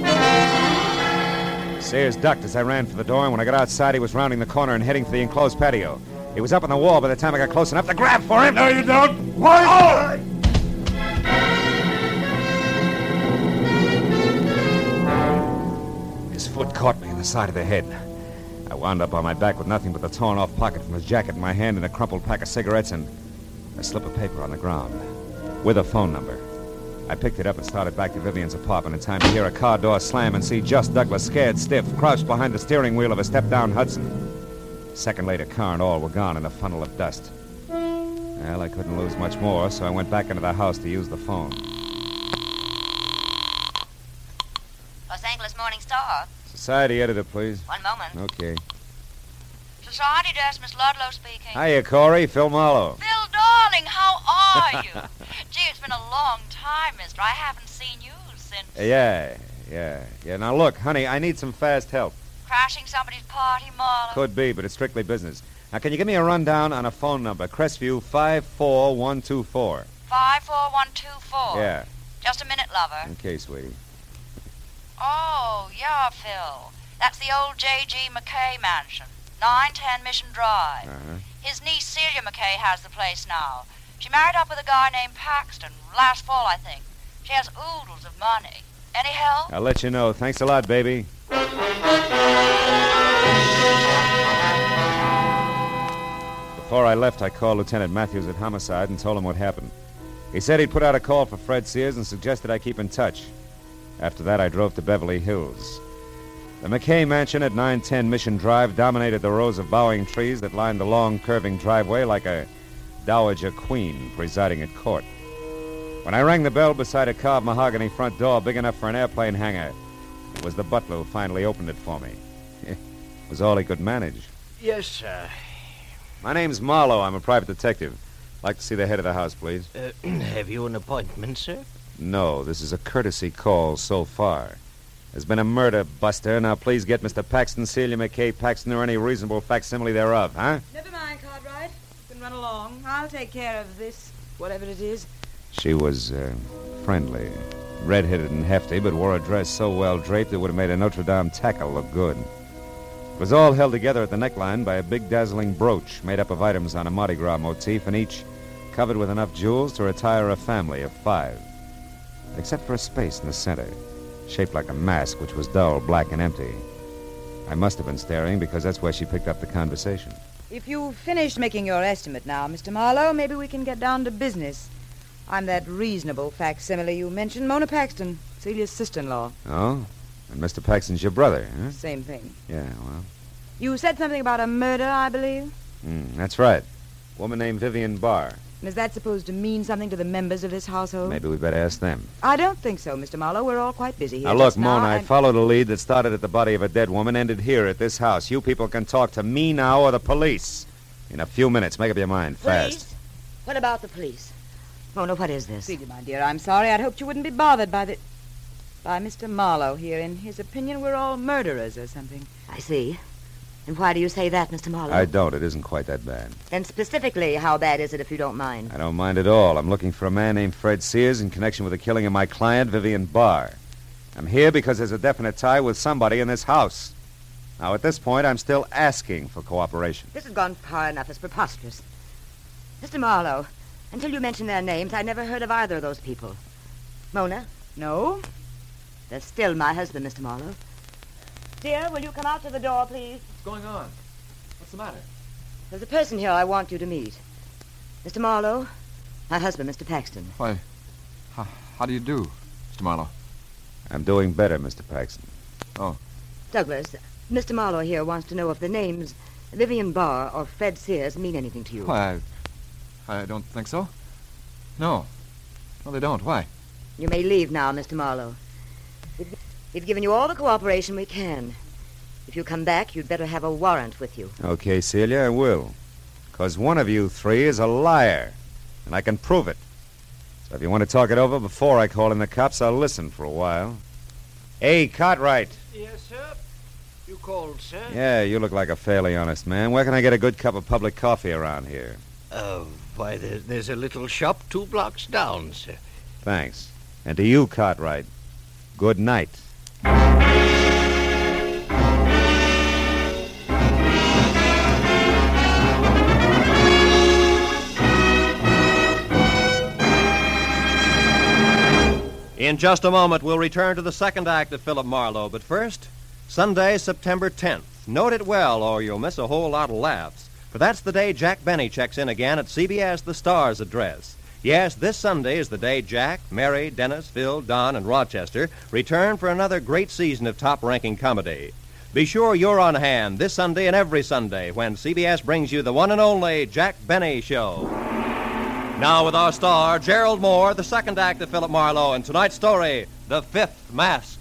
Sears ducked as I ran for the door, and when I got outside, he was rounding the corner and heading for the enclosed patio. He was up on the wall by the time I got close enough to grab for him. No, you don't. Why? His foot caught me in the side of the head. I wound up on my back with nothing but the torn-off pocket from his jacket in my hand and a crumpled pack of cigarettes and a slip of paper on the ground with a phone number. I picked it up and started back to Vivian's apartment in time to hear a car door slam and see just Douglas, scared stiff, crouched behind the steering wheel of a step-down Hudson. A second later, car and all were gone in a funnel of dust. Well, I couldn't lose much more, so I went back into the house to use the phone. Los Angeles Morning Star. Society editor, please. One moment. Okay. Society desk, Miss Ludlow speaking. Hiya, Corey. Phil Marlowe. Phil, darling, how are you? Gee, it's been a long time, mister. I haven't seen you since... Yeah, yeah, yeah. Now, look, honey, I need some fast help. Crashing somebody's party, Marlowe? Could be, but it's strictly business. Now, can you give me a rundown on a phone number? Crestview five four one two four. five four one two four? Yeah. Just a minute, lover. Okay, sweetie. Oh, yeah, Phil. That's the old J G McKay mansion. nine ten Mission Drive. Uh-huh. His niece, Celia McKay, has the place now. She married up with a guy named Paxton last fall, I think. She has oodles of money. Any help? I'll let you know. Thanks a lot, baby. Before I left, I called Lieutenant Matthews at Homicide and told him what happened. He said he'd put out a call for Fred Sears and suggested I keep in touch. After that, I drove to Beverly Hills. The McKay mansion at nine ten Mission Drive dominated the rows of bowing trees that lined the long, curving driveway like a dowager queen presiding at court. When I rang the bell beside a carved mahogany front door big enough for an airplane hangar, it was the butler who finally opened it for me. It was all he could manage. Yes, sir. My name's Marlowe. I'm a private detective. Like to see the head of the house, please. Uh, have you an appointment, sir? No, this is a courtesy call so far. There's been a murder, Buster. Now, please get Mister Paxton, Celia McKay Paxton, or any reasonable facsimile thereof, huh? Never mind, Cartwright. You can run along. I'll take care of this, whatever it is. She was uh, friendly, red-headed and hefty, but wore a dress so well draped it would have made a Notre Dame tackle look good. It was all held together at the neckline by a big dazzling brooch made up of items on a Mardi Gras motif, and each covered with enough jewels to retire a family of five. Except for a space in the center, shaped like a mask, which was dull, black, and empty. I must have been staring because that's where she picked up the conversation. If you've finished making your estimate now, Mister Marlowe, maybe we can get down to business. I'm that reasonable facsimile you mentioned, Mona Paxton, Celia's sister-in-law. Oh? And Mister Paxton's your brother, huh? Same thing. Yeah, well... You said something about a murder, I believe? Mm, that's right. Woman named Vivian Barr. And is that supposed to mean something to the members of this household? Maybe we better ask them. I don't think so, Mister Marlowe. We're all quite busy here. Now, look, just now, Mona, I and... followed a lead that started at the body of a dead woman, ended here at this house. You people can talk to me now or the police. In a few minutes. Make up your mind, fast. Police? What about the police? Mona, what is this? Celia, my dear, I'm sorry. I'd hoped you wouldn't be bothered by the... by Mister Marlowe here. In his opinion, we're all murderers or something. I see. And why do you say that, Mister Marlowe? I don't. It isn't quite that bad. Then specifically, how bad is it, if you don't mind? I don't mind at all. I'm looking for a man named Fred Sears in connection with the killing of my client, Vivian Barr. I'm here because there's a definite tie with somebody in this house. Now, at this point, I'm still asking for cooperation. This has gone far enough. It's preposterous. Mister Marlowe, until you mentioned their names, I never heard of either of those people. Mona? No? They're still my husband, Mister Marlowe. Dear, will you come out to the door, please? What's going on? What's the matter? There's a person here I want you to meet. Mister Marlowe, my husband, Mister Paxton. Why, how, how do you do, Mister Marlowe? I'm doing better, Mister Paxton. Oh. Douglas, Mister Marlowe here wants to know if the names Vivian Barr or Fred Sears mean anything to you. Why, I, I don't think so. No. No, they don't. Why? You may leave now, Mister Marlowe. We've, we've given you all the cooperation we can. If you come back, you'd better have a warrant with you. Okay, Celia, I will. Because one of you three is a liar, and I can prove it. So if you want to talk it over before I call in the cops, I'll listen for a while. Hey, Cartwright. Yes, sir? You called, sir? Yeah, you look like a fairly honest man. Where can I get a good cup of public coffee around here? Oh, why, there, there's a little shop two blocks down, sir. Thanks. And to you, Cartwright, good night. In just a moment, we'll return to the second act of Philip Marlowe. But first, Sunday, September tenth. Note it well, or you'll miss a whole lot of laughs. For that's the day Jack Benny checks in again at C B S The Star's address. Yes, this Sunday is the day Jack, Mary, Dennis, Phil, Don, and Rochester return for another great season of top-ranking comedy. Be sure you're on hand this Sunday and every Sunday when C B S brings you the one and only Jack Benny Show. Now with our star, Gerald Moore, the second act of Philip Marlowe, and tonight's story, The Fifth Mask.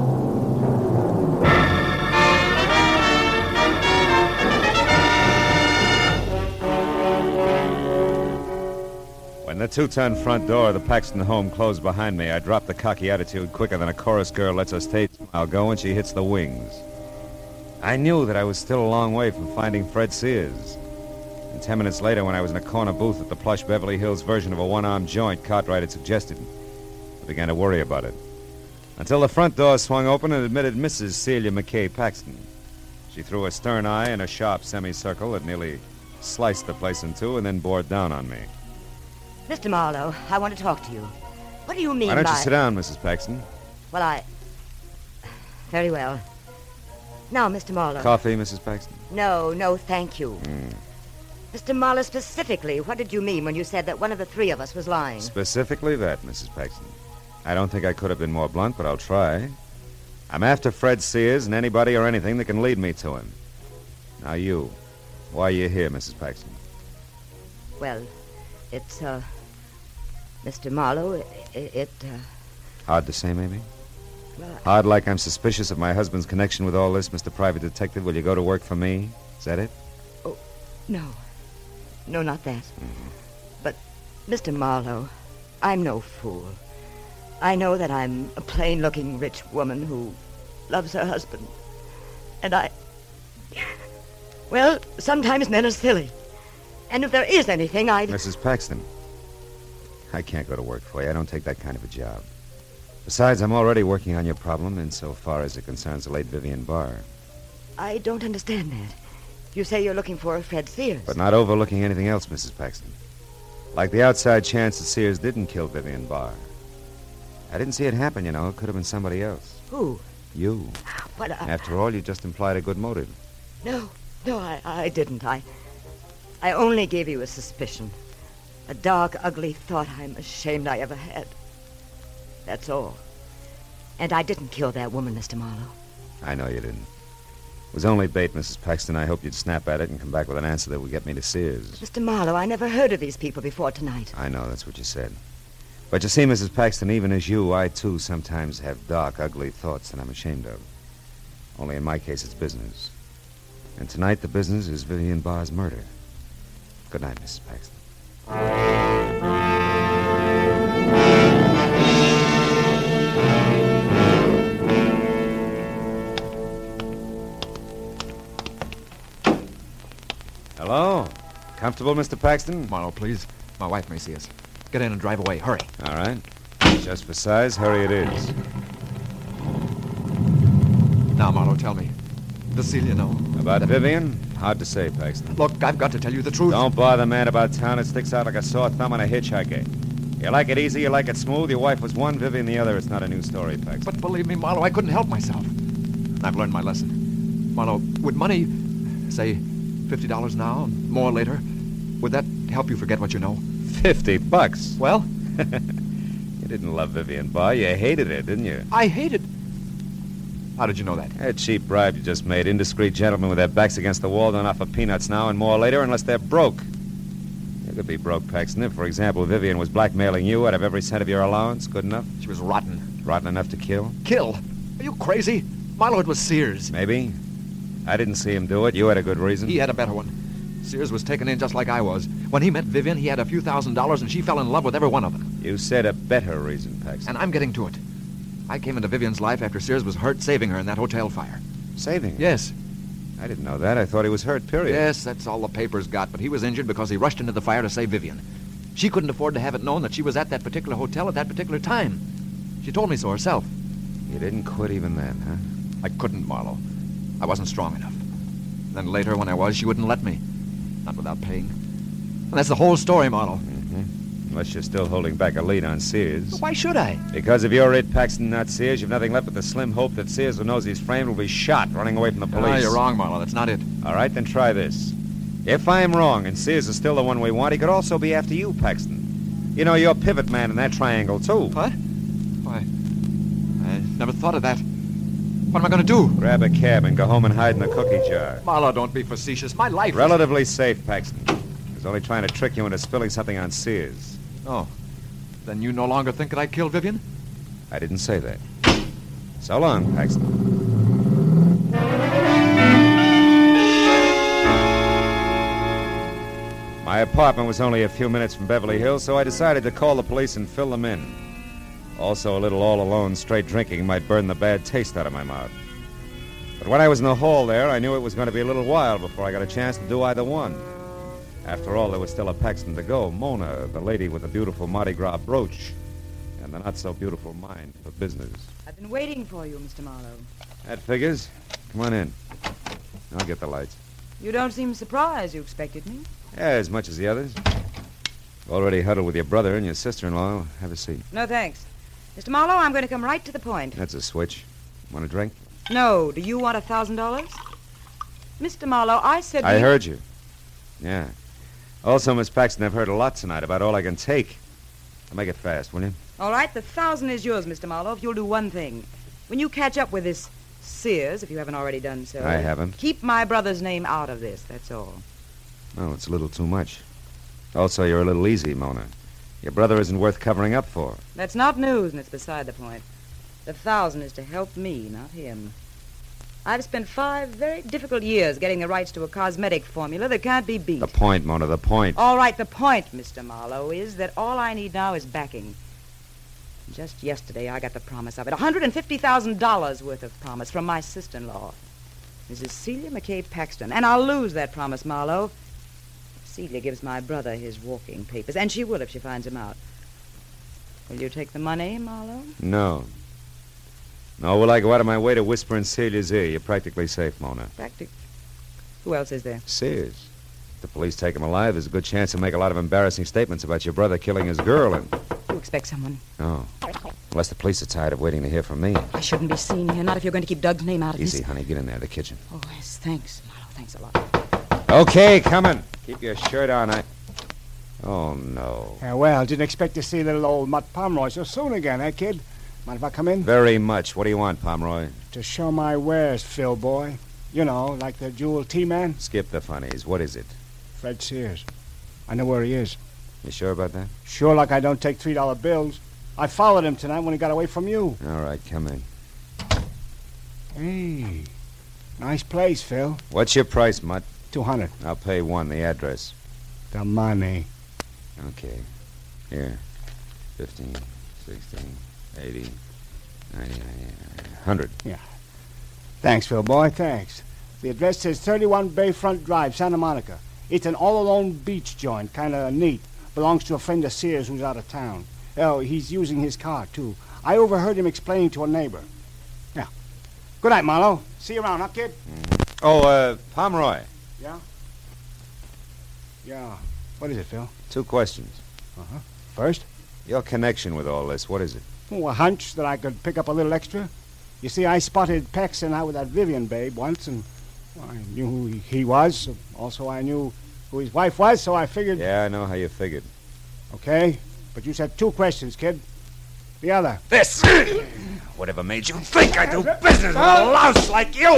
When the two-ton front door of the Paxton home closed behind me, I dropped the cocky attitude quicker than a chorus girl lets her stage smile go when she hits the wings. I knew that I was still a long way from finding Fred Sears. And ten minutes later, when I was in a corner booth at the plush Beverly Hills version of a one-armed joint Cartwright had suggested, I began to worry about it. Until the front door swung open and admitted Missus Celia McKay Paxton. She threw a stern eye and a sharp semicircle that nearly sliced the place in two and then bore down on me. Mister Marlowe, I want to talk to you. What do you mean by... Why don't you sit down, Missus Paxton? Well, I... Very well. Now, Mister Marlowe... Coffee, Missus Paxton? No, no, thank you. Mm. Mister Marlowe, specifically, what did you mean when you said that one of the three of us was lying? Specifically that, Missus Paxton. I don't think I could have been more blunt, but I'll try. I'm after Fred Sears and anybody or anything that can lead me to him. Now you, why are you here, Missus Paxton? Well, it's, uh... Mister Marlowe, it... it uh... Hard to say, maybe? Well, Hard like I'm suspicious of my husband's connection with all this, Mister Private Detective. Will you go to work for me? Is that it? Oh, no. No, not that. Mm-hmm. But, Mister Marlowe, I'm no fool. I know that I'm a plain-looking rich woman who loves her husband. And I... Well, sometimes men are silly. And if there is anything, I'd... Missus Paxton, I can't go to work for you. I don't take that kind of a job. Besides, I'm already working on your problem insofar as it concerns the late Vivian Barr. I don't understand that. You say you're looking for Fred Sears. But not overlooking anything else, Missus Paxton. Like the outside chance that Sears didn't kill Vivian Barr. I didn't see it happen, you know. It could have been somebody else. Who? You. What? I... After all, you just implied a good motive. No, no, I, I didn't. I, I only gave you a suspicion. A dark, ugly thought I'm ashamed I ever had. That's all. And I didn't kill that woman, Mister Marlowe. I know you didn't. It was only bait, Missus Paxton. I hoped you'd snap at it and come back with an answer that would get me to Sears. Mister Marlowe, I never heard of these people before tonight. I know, that's what you said. But you see, Missus Paxton, even as you, I, too, sometimes have dark, ugly thoughts that I'm ashamed of. Only in my case, it's business. And tonight, the business is Vivian Barr's murder. Good night, Missus Paxton. Hello? Comfortable, Mister Paxton? Marlowe, please. My wife may see us. Get in and drive away. Hurry. All right. Just for size, hurry it is. Now, Marlowe, tell me. Does Celia know? About that... Vivian? Hard to say, Paxton. Look, I've got to tell you the truth. Don't bother, man, about town. It sticks out like a sore thumb on a hitchhiker. You like it easy, you like it smooth. Your wife was one, Vivian the other. It's not a new story, Paxton. But believe me, Marlowe, I couldn't help myself. I've learned my lesson. Marlowe, would money, say, fifty dollars now, and more later, would that help you forget what you know? Fifty bucks? Well? You didn't love Vivian Barr. You hated her, didn't you? I hated... How did you know that? A cheap bribe you just made. Indiscreet gentlemen with their backs against the wall don't offer peanuts now and more later unless they're broke. You could be broke, Paxton, if, for example, Vivian was blackmailing you out of every cent of your allowance. Good enough? She was rotten. Rotten enough to kill? Kill? Are you crazy? Marlowe, it was Sears. Maybe. I didn't see him do it. You had a good reason. He had a better one. Sears was taken in just like I was. When he met Vivian, he had a few thousand dollars, and she fell in love with every one of them. You said a better reason, Paxton. And I'm getting to it. I came into Vivian's life after Sears was hurt saving her in that hotel fire. Saving him? Yes. I didn't know that. I thought he was hurt, period. Yes, that's all the papers got, but he was injured because he rushed into the fire to save Vivian. She couldn't afford to have it known that she was at that particular hotel at that particular time. She told me so herself. You didn't quit even then, huh? I couldn't, Marlowe. I wasn't strong enough. Then later, when I was, she wouldn't let me. Not without paying. And that's the whole story, Marlowe. Mm-hmm. Unless you're still holding back a lead on Sears. Why should I? Because if you're it, Paxton, not Sears, you've nothing left but the slim hope that Sears, who knows he's framed, will be shot running away from the police. Ah, you're wrong, Marlowe. That's not it. All right, then try this. If I'm wrong and Sears is still the one we want, he could also be after you, Paxton. You know, you're pivot man in that triangle, too. What? Why, I never thought of that. What am I going to do? Grab a cab and go home and hide in the cookie jar. Marlowe, don't be facetious. My life Relatively safe, Paxton. He was only trying to trick you into spilling something on Sears. Oh. Then you no longer think that I killed Vivian? I didn't say that. So long, Paxton. My apartment was only a few minutes from Beverly Hills, so I decided to call the police and fill them in. Also, a little all-alone straight drinking might burn the bad taste out of my mouth. But when I was in the hall there, I knew it was going to be a little while before I got a chance to do either one. After all, there was still a Paxton to go. Mona, the lady with the beautiful Mardi Gras brooch, and the not-so-beautiful mind for business. I've been waiting for you, Mister Marlowe. That figures. Come on in. I'll get the lights. You don't seem surprised you expected me. Yeah, as much as the others. Already huddled with your brother and your sister-in-law. Have a seat. No, thanks. Mister Marlowe, I'm going to come right to the point. That's a switch. Want a drink? No. Do you want a thousand dollars? Mister Marlowe, I said... I we... heard you. Yeah. Also, Miss Paxton, I've heard a lot tonight about all I can take. I'll make it fast, will you? All right, the thousand is yours, Mister Marlowe, if you'll do one thing. When you catch up with this Sears, if you haven't already done so... I haven't. Keep my brother's name out of this, that's all. Oh, it's a little too much. Also, you're a little easy, Mona. Your brother isn't worth covering up for. That's not news, and it's beside the point. The thousand is to help me, not him. I've spent five very difficult years getting the rights to a cosmetic formula that can't be beat. The point, Mona, the point. All right, the point, Mister Marlowe, is that all I need now is backing. Just yesterday, I got the promise of it. one hundred fifty thousand dollars worth of promise from my sister-in-law, Missus Celia McKay Paxton. And I'll lose that promise, Marlowe. Celia gives my brother his walking papers, and she will if she finds him out. Will you take the money, Marlowe? No. No, will I go out of my way to whisper in Celia's ear? You're practically safe, Mona. Practic... Who else is there? Sears. If the police take him alive, there's a good chance he'll make a lot of embarrassing statements about your brother killing his girl and... You expect someone? Oh. Unless the police are tired of waiting to hear from me. I shouldn't be seen here, not if you're going to keep Doug's name out of Easy, this. honey. Get in there, the kitchen. Oh, yes, thanks, Marlowe. Thanks a lot. Okay, coming. Keep your shirt on. I... Oh, no. Yeah, well, didn't expect to see little old Mutt Pomeroy so soon again, eh, kid? Mind if I come in? Very much. What do you want, Pomeroy? To show my wares, Phil boy. You know, like the jewel T-man. Skip the funnies. What is it? Fred Sears. I know where he is. You sure about that? Sure like I don't take three dollar bills. I followed him tonight when he got away from you. All right, come in. Hey, nice place, Phil. What's your price, Mutt? Two hundred. I'll pay one. The address. The money. Okay. Here. Fifteen, sixteen, eighty, ninety, ninety, hundred. Yeah. Thanks, Phil boy, thanks. The address says thirty-one Bayfront Drive, Santa Monica. It's an all-alone beach joint, kind of neat. Belongs to a friend of Sears who's out of town. Oh, he's using his car, too. I overheard him explaining to a neighbor. Yeah. Good night, Marlowe. See you around, huh, kid? Mm-hmm. Oh, uh, Pomeroy. Yeah? Yeah. What is it, Phil? Two questions. Uh-huh. First? Your connection with all this, what is it? Oh, a hunch that I could pick up a little extra. You see, I spotted Paxton out with that Vivian babe once, and well, I knew who he, he was. Also, I knew who his wife was, so I figured... Yeah, I know how you figured. Okay, but you said two questions, kid. The other. This! Whatever made you think I do business with a louse like you?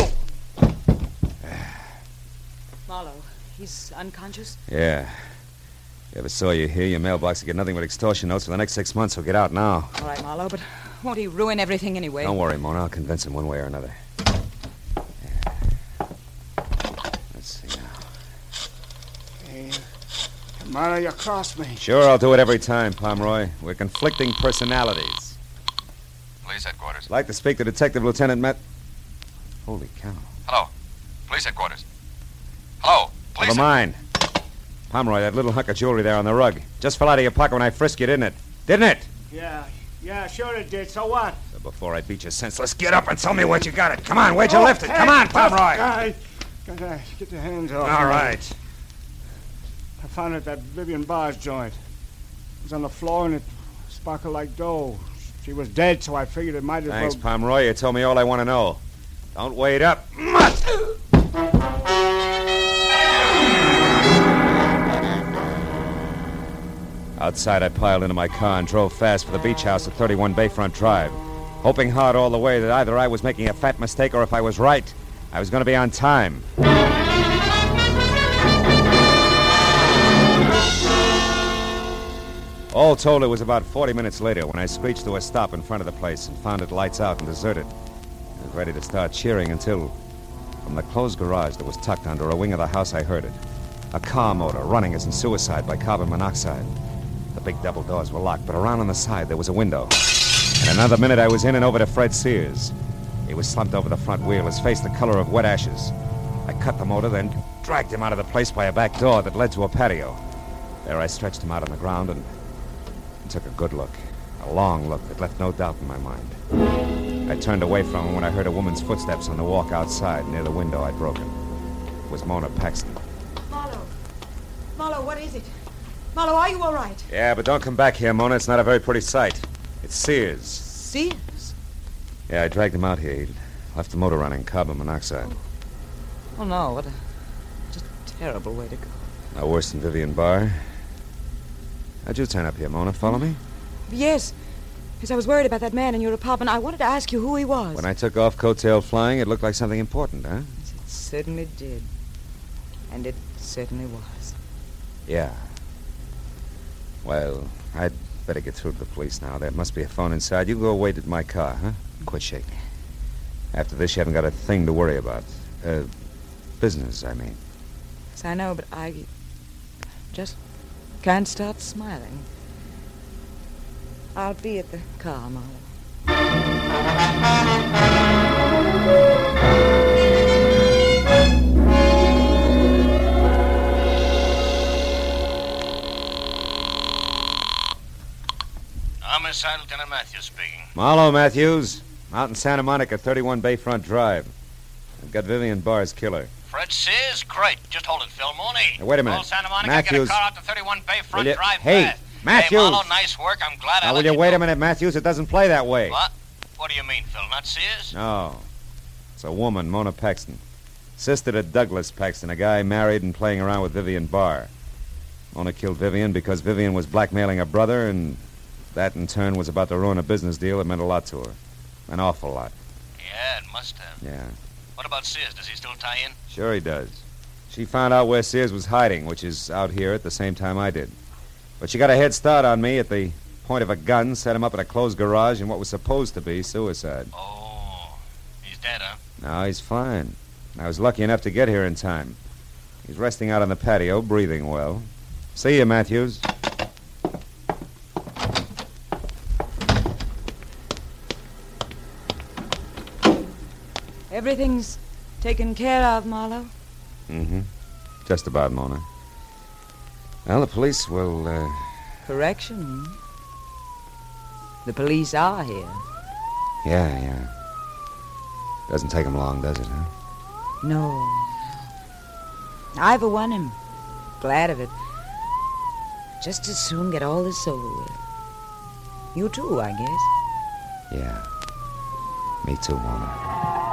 Marlowe, he's unconscious? Yeah. If I ever saw you here, your mailbox would get nothing but extortion notes for the next six months, so get out now. All right, Marlowe, but won't he ruin everything anyway? Don't worry, Mona. I'll convince him one way or another. Yeah. Let's see now. Hey, Marlowe, you crossed me. Sure, I'll do it every time, Pomeroy. We're conflicting personalities. Police headquarters. I'd like to speak to Detective Lieutenant Matt... Holy cow. Hello. Police headquarters. Hello. Police. Never mind. Pomeroy, that little hunk of jewelry there on the rug just fell out of your pocket when I frisked you, didn't it? Didn't it? Yeah, yeah, sure it did. So what? So before I beat you senseless, get up and tell me where you got it. Come on, where'd you oh, lift it? Come on, Pomeroy. Guy. Gotta get your hands off. All me. right. I found it at that Vivian Barr's joint. It was on the floor and it sparkled like dough. She was dead, so I figured it might as Thanks, well... Pomeroy. You told me all I want to know. Don't wait up. Mutt! Outside, I piled into my car and drove fast for the beach house at thirty-one Bayfront Drive, hoping hard all the way that either I was making a fat mistake or if I was right, I was going to be on time. All told, it was about forty minutes later when I screeched to a stop in front of the place and found it lights out and deserted. I was ready to start cheering until, from the closed garage that was tucked under a wing of the house, I heard it. A car motor running as in suicide by carbon monoxide. The big double doors were locked, but around on the side there was a window. In another minute, I was in and over to Fred Sears. He was slumped over the front wheel, his face the color of wet ashes. I cut the motor, then dragged him out of the place by a back door that led to a patio. There I stretched him out on the ground and... and took a good look, a long look that left no doubt in my mind. I turned away from him when I heard a woman's footsteps on the walk outside near the window I'd broken. It was Mona Paxton. Marlowe. Marlowe, what is it? Marlowe, are you all right? Yeah, but don't come back here, Mona. It's not a very pretty sight. It's Sears. Sears? Yeah, I dragged him out here. He left the motor running, carbon monoxide. Oh, no, what a just terrible way to go. No worse than Vivian Barr. How'd you turn up here, Mona? Follow me? Yes. Because I was worried about that man in your apartment. I wanted to ask you who he was. When I took off coattail flying, it looked like something important, huh? It certainly did. And it certainly was. Yeah. Well, I'd better get through to the police now. There must be a phone inside. You go wait at my car, huh? Quit shaking. After this, you haven't got a thing to worry about. Uh, business, I mean. Yes, I know, but I just can't stop smiling. I'll be at the car, Marlowe. Homicide, Lieutenant Matthews speaking. Marlowe Matthews, out in Santa Monica, thirty-one Bayfront Drive. I've got Vivian Barr's killer. Fred Sears? Great. Just hold it, Phil Mooney. Now, wait a minute. Call Santa Monica, Matthews. get a car out to thirty-one Bayfront You... Drive. Hey, fast. Matthews. Hey, Marlowe, nice work. I'm glad I Now, let will you you wait know. a minute, Matthews? It doesn't play that way. What? What do you mean, Phil? Not Sears? No. It's a woman, Mona Paxton. Sister to Douglas Paxton, a guy married and playing around with Vivian Barr. Mona killed Vivian because Vivian was blackmailing her brother, and that, in turn, was about to ruin a business deal that meant a lot to her. An awful lot. Yeah, it must have. Yeah. What about Sears? Does he still tie in? Sure he does. She found out where Sears was hiding, which is out here at the same time I did. But she got a head start on me at the point of a gun, set him up in a closed garage in what was supposed to be suicide. Oh, he's dead, huh? No, he's fine. I was lucky enough to get here in time. He's resting out on the patio, breathing well. See you, Matthews. Everything's taken care of, Marlowe? Mm-hmm. Just about, Mona. Well, the police will, uh... Correction. The police are here. Yeah, yeah. Doesn't take them long, does it, huh? No. I, for one, am glad of it. Just as soon get all this over with. You too, I guess. Yeah. Me too, Mona.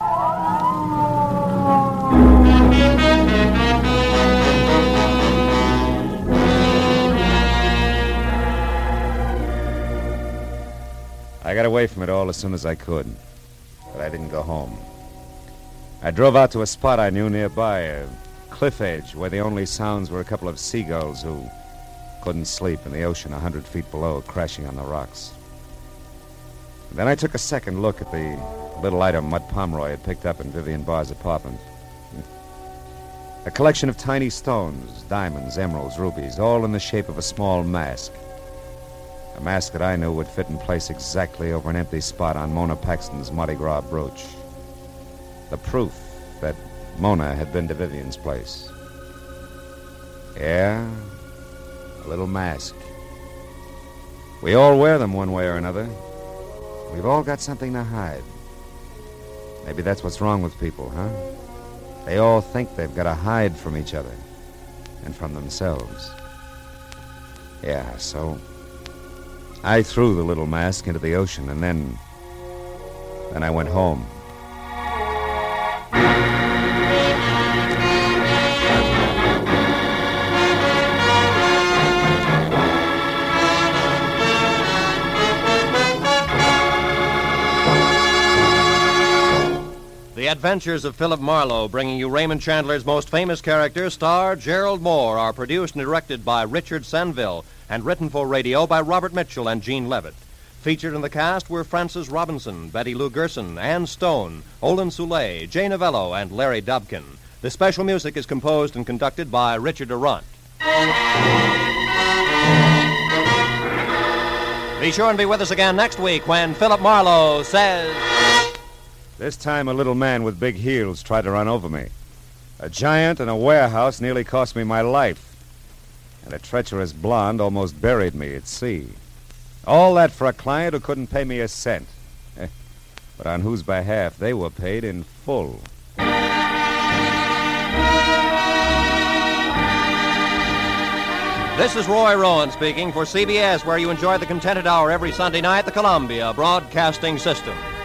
I got away from it all as soon as I could, but I didn't go home. I drove out to a spot I knew nearby, a cliff edge where the only sounds were a couple of seagulls who couldn't sleep in the ocean a hundred feet below, crashing on the rocks. Then I took a second look at the little item Mud Pomeroy had picked up in Vivian Barr's apartment. A collection of tiny stones, diamonds, emeralds, rubies, all in the shape of a small mask. A mask that I knew would fit in place exactly over an empty spot on Mona Paxton's Mardi Gras brooch. The proof that Mona had been to Vivian's place. Yeah, a little mask. We all wear them one way or another. We've all got something to hide. Maybe that's what's wrong with people, huh? They all think they've got to hide from each other and from themselves. Yeah, so I threw the little mask into the ocean, and then... then I went home. The Adventures of Philip Marlowe, bringing you Raymond Chandler's most famous character, star Gerald Moore, are produced and directed by Richard Senville and written for radio by Robert Mitchell and Gene Levitt. Featured in the cast were Frances Robinson, Betty Lou Gerson, Ann Stone, Olin Soule, Jay Novello, and Larry Dobkin. The special music is composed and conducted by Richard Durant. Be sure and be with us again next week when Philip Marlowe says... This time a little man with big heels tried to run over me. A giant in a warehouse nearly cost me my life. And a treacherous blonde almost buried me at sea. All that for a client who couldn't pay me a cent. But on whose behalf they were paid in full. This is Roy Rowan speaking for C B S, where you enjoy the Contented Hour every Sunday night, the Columbia Broadcasting System.